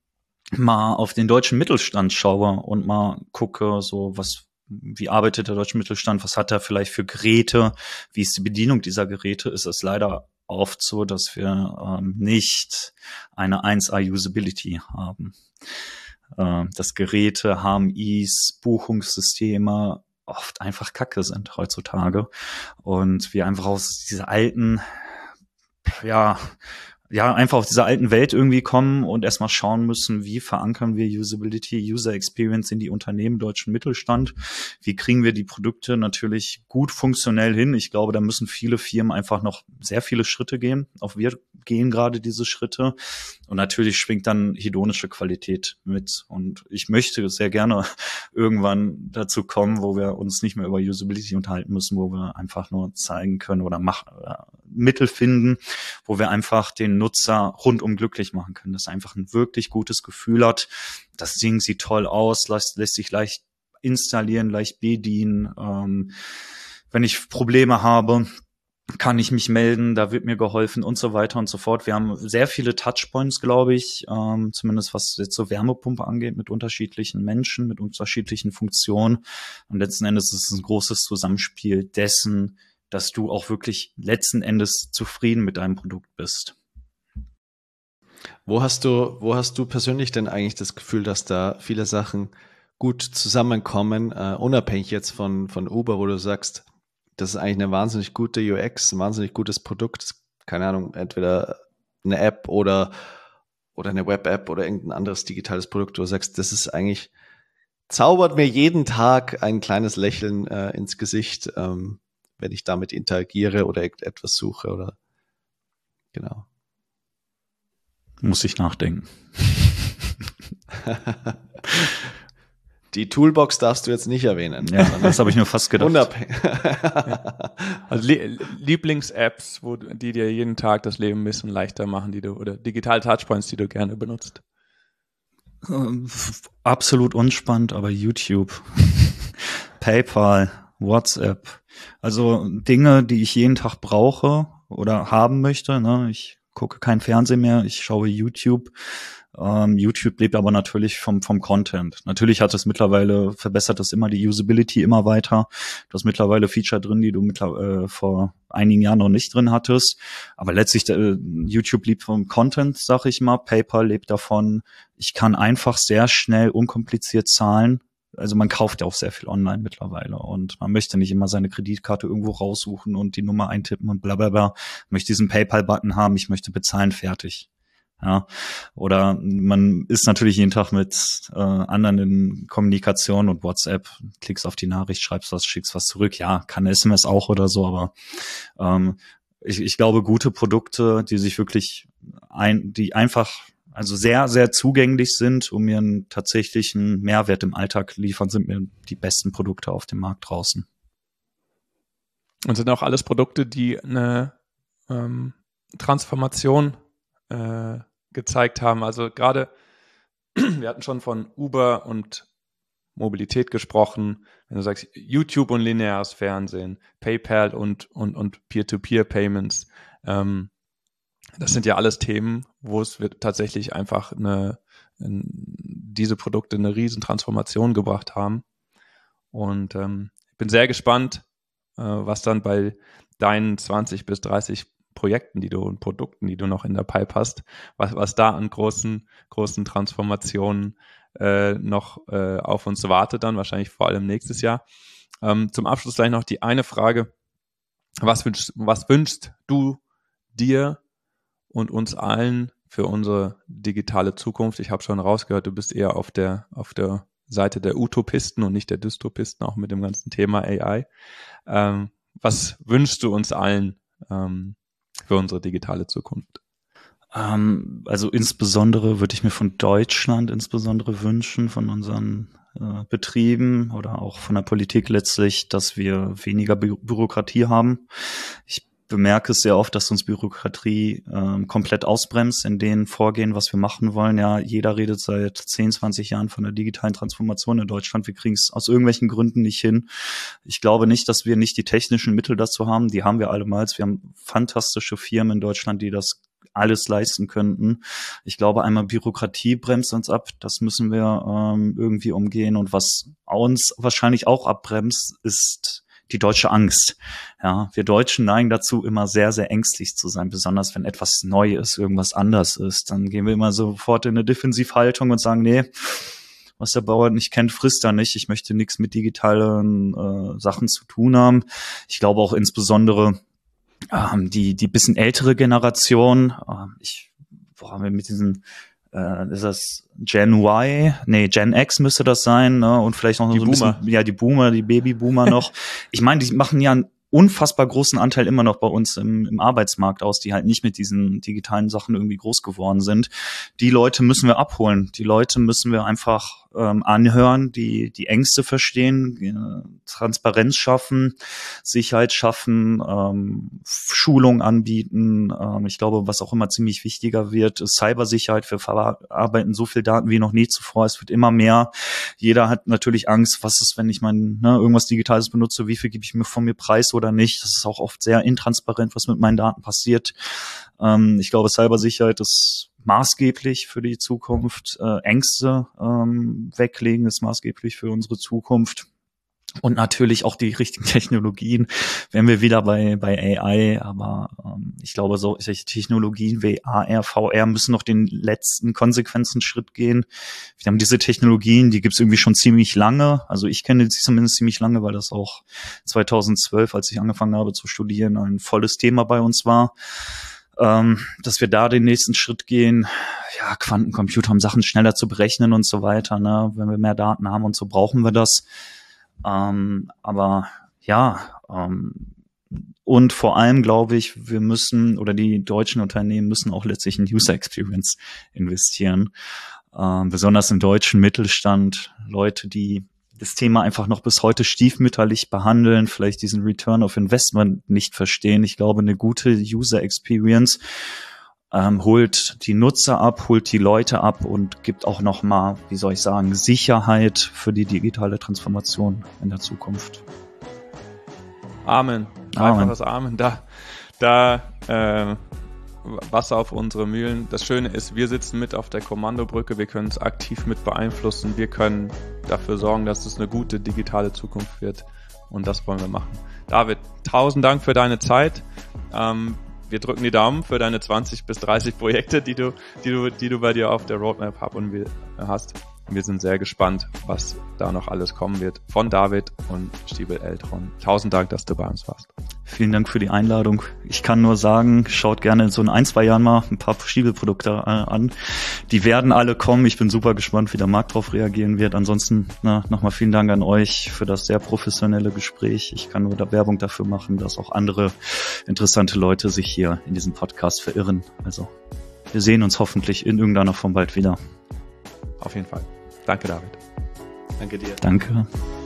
mal auf den deutschen Mittelstand schaue und mal gucke, so was, wie arbeitet der deutsche Mittelstand, was hat er vielleicht für Geräte, wie ist die Bedienung dieser Geräte, ist es leider oft so, dass wir ähm, nicht eine eins A Usability haben. Äh, dass Geräte, H M Is, Buchungssysteme oft einfach Kacke sind heutzutage und wir einfach aus dieser alten, ja, ja, einfach aus dieser alten Welt irgendwie kommen und erstmal schauen müssen, wie verankern wir Usability, User Experience in die Unternehmen, deutschen Mittelstand? Wie kriegen wir die Produkte natürlich gut funktionell hin? Ich glaube, da müssen viele Firmen einfach noch sehr viele Schritte gehen. Auch wir gehen gerade diese Schritte. Und natürlich schwingt dann hedonische Qualität mit. Und ich möchte sehr gerne irgendwann dazu kommen, wo wir uns nicht mehr über Usability unterhalten müssen, wo wir einfach nur zeigen können oder machen, äh, Mittel finden, wo wir einfach den Nutzer rundum glücklich machen können, dass er einfach ein wirklich gutes Gefühl hat. Das Ding sieht toll aus, lässt, lässt sich leicht installieren, leicht bedienen. Ähm, wenn ich Probleme habe, kann ich mich melden, da wird mir geholfen und so weiter und so fort. Wir haben sehr viele Touchpoints, glaube ich, ähm, zumindest was jetzt so Wärmepumpe angeht, mit unterschiedlichen Menschen, mit unterschiedlichen Funktionen. Und letzten Endes ist es ein großes Zusammenspiel dessen, dass du auch wirklich letzten Endes zufrieden mit deinem Produkt bist. Wo hast du, wo hast du persönlich denn eigentlich das Gefühl, dass da viele Sachen gut zusammenkommen, uh, unabhängig jetzt von, von Uber, wo du sagst, das ist eigentlich eine wahnsinnig gute U X, ein wahnsinnig gutes Produkt, keine Ahnung, entweder eine App oder, oder eine Web-App oder irgendein anderes digitales Produkt, wo du sagst, das ist eigentlich, zaubert mir jeden Tag ein kleines Lächeln uh, ins Gesicht, ähm, wenn ich damit interagiere oder etwas suche oder genau. Muss ich nachdenken. Die Toolbox darfst du jetzt nicht erwähnen. Ja, das habe ich mir fast gedacht. Unabhängig. Also Lieblings-Apps, wo die dir jeden Tag das Leben ein bisschen leichter machen, die du oder digitale Touchpoints, die du gerne benutzt. Absolut unspannend, aber YouTube, PayPal, WhatsApp, also Dinge, die ich jeden Tag brauche oder haben möchte. Ne? Ich gucke kein Fernsehen mehr, ich schaue YouTube. Ähm, YouTube lebt aber natürlich vom vom Content. Natürlich hat es mittlerweile, verbessert es immer die Usability immer weiter. Du hast mittlerweile Feature drin, die du mittlerweile äh, vor einigen Jahren noch nicht drin hattest. Aber letztlich, äh, YouTube lebt vom Content, sag ich mal. PayPal lebt davon, ich kann einfach sehr schnell, unkompliziert zahlen. Also man kauft ja auch sehr viel online mittlerweile und man möchte nicht immer seine Kreditkarte irgendwo raussuchen und die Nummer eintippen und bla bla bla. Ich möchte diesen PayPal-Button haben, ich möchte bezahlen, fertig. Ja, oder man ist natürlich jeden Tag mit äh, anderen in Kommunikation und WhatsApp, klickst auf die Nachricht, schreibst was, schickst was zurück. Ja, kann S M S auch oder so, aber ähm, ich, ich glaube, gute Produkte, die sich wirklich ein, die einfach, also sehr, sehr zugänglich sind, um mir einen tatsächlichen Mehrwert im Alltag liefern, sind mir die besten Produkte auf dem Markt draußen. Und sind auch alles Produkte, die eine ähm, Transformation äh, gezeigt haben. Also gerade, wir hatten schon von Uber und Mobilität gesprochen. Wenn du sagst, YouTube und lineares Fernsehen, PayPal und, und, und Peer-to-Peer-Payments, ähm, das sind ja alles Themen, wo es wird tatsächlich einfach eine, eine, diese Produkte eine riesen Transformation gebracht haben. Und ähm, ich bin sehr gespannt, äh, was dann bei deinen zwanzig bis dreißig Projekten, die du und Produkten, die du noch in der Pipe hast, was, was da an großen, großen Transformationen äh, noch äh, auf uns wartet, dann wahrscheinlich vor allem nächstes Jahr. Ähm, zum Abschluss gleich noch die eine Frage. Was wünschst, was wünschst du dir und uns allen für unsere digitale Zukunft? Ich habe schon rausgehört, du bist eher auf der, auf der Seite der Utopisten und nicht der Dystopisten, auch mit dem ganzen Thema A I. Ähm, was wünschst du uns allen ähm, für unsere digitale Zukunft? Ähm, also insbesondere würde ich mir von Deutschland insbesondere wünschen, von unseren äh, Betrieben oder auch von der Politik letztlich, dass wir weniger Bü- Bürokratie haben. Ich bemerke es sehr oft, dass uns Bürokratie ähm, komplett ausbremst in den Vorgehen, was wir machen wollen. Ja, jeder redet seit zehn, zwanzig Jahren von der digitalen Transformation in Deutschland. Wir kriegen es aus irgendwelchen Gründen nicht hin. Ich glaube nicht, dass wir nicht die technischen Mittel dazu haben. Die haben wir allemals. Wir haben fantastische Firmen in Deutschland, die das alles leisten könnten. Ich glaube, einmal Bürokratie bremst uns ab. Das müssen wir ähm, irgendwie umgehen. Und was uns wahrscheinlich auch abbremst, ist die deutsche Angst. Ja, wir Deutschen neigen dazu, immer sehr, sehr ängstlich zu sein, besonders wenn etwas neu ist, irgendwas anders ist. Dann gehen wir immer sofort in eine Defensivhaltung und sagen, nee, was der Bauer nicht kennt, frisst er nicht. Ich möchte nichts mit digitalen äh, Sachen zu tun haben. Ich glaube auch insbesondere ähm, die die bisschen ältere Generation, äh, ich wo haben wir mit diesen äh, ist das Gen Y? Nee, Gen X müsste das sein, ne? Und vielleicht noch die so ein Boomer. bisschen, ja, die Boomer, die Babyboomer noch. Ich meine, die machen ja einen unfassbar großen Anteil immer noch bei uns im, im Arbeitsmarkt aus, die halt nicht mit diesen digitalen Sachen irgendwie groß geworden sind. Die Leute müssen wir abholen. Die Leute müssen wir einfach ähm, anhören, die die Ängste verstehen, äh, Transparenz schaffen, Sicherheit schaffen, ähm, Schulung anbieten. Ähm, ich glaube, was auch immer ziemlich wichtiger wird, ist Cybersicherheit. Wir verarbeiten so viel Daten wie noch nie zuvor. Es wird immer mehr. Jeder hat natürlich Angst, was ist, wenn ich mein ne, irgendwas Digitales benutze, wie viel gebe ich mir von mir preis oder nicht. Das ist auch oft sehr intransparent, was mit meinen Daten passiert. Ähm, ich glaube, Cybersicherheit ist maßgeblich für die Zukunft. Äh, Ängste ähm, weglegen ist maßgeblich für unsere Zukunft. Und natürlich auch die richtigen Technologien. Wären wir wieder bei bei A I, aber ähm, ich glaube, solche Technologien wie A R, V R müssen noch den letzten Konsequenzen-Schritt gehen. Wir haben diese Technologien, die gibt's irgendwie schon ziemlich lange. Also ich kenne sie zumindest ziemlich lange, weil das auch zweitausendzwölf, als ich angefangen habe zu studieren, ein volles Thema bei uns war. Ähm, dass wir da den nächsten Schritt gehen, ja, Quantencomputer, um Sachen schneller zu berechnen und so weiter, ne? Wenn wir mehr Daten haben und so, brauchen wir das. Ähm, aber ja, ähm, und vor allem glaube ich, wir müssen, oder die deutschen Unternehmen müssen auch letztlich in User Experience investieren. Ähm, besonders im deutschen Mittelstand, Leute, die das Thema einfach noch bis heute stiefmütterlich behandeln, vielleicht diesen Return of Investment nicht verstehen. Ich glaube, eine gute User Experience ähm, holt die Nutzer ab, holt die Leute ab und gibt auch nochmal, wie soll ich sagen, Sicherheit für die digitale Transformation in der Zukunft. Amen. Einfaches Amen. Da, da äh, Wasser auf unsere Mühlen. Das Schöne ist, wir sitzen mit auf der Kommandobrücke, wir können es aktiv mit beeinflussen, wir können dafür sorgen, dass es eine gute digitale Zukunft wird und das wollen wir machen. David, tausend Dank für deine Zeit. Ähm, wir drücken die Daumen für deine zwanzig bis dreißig Projekte, die du, die du, die du bei dir auf der Roadmap hab und wir, hast. Wir sind sehr gespannt, was da noch alles kommen wird von David und Stiebel Eltron. Tausend Dank, dass du bei uns warst. Vielen Dank für die Einladung. Ich kann nur sagen, schaut gerne in so ein, ein zwei Jahren mal ein paar Stiebelprodukte äh, an. Die werden alle kommen. Ich bin super gespannt, wie der Markt darauf reagieren wird. Ansonsten nochmal vielen Dank an euch für das sehr professionelle Gespräch. Ich kann nur da Werbung dafür machen, dass auch andere interessante Leute sich hier in diesem Podcast verirren. Also wir sehen uns hoffentlich in irgendeiner Form bald wieder. Auf jeden Fall. Danke, David. Danke dir. Danke.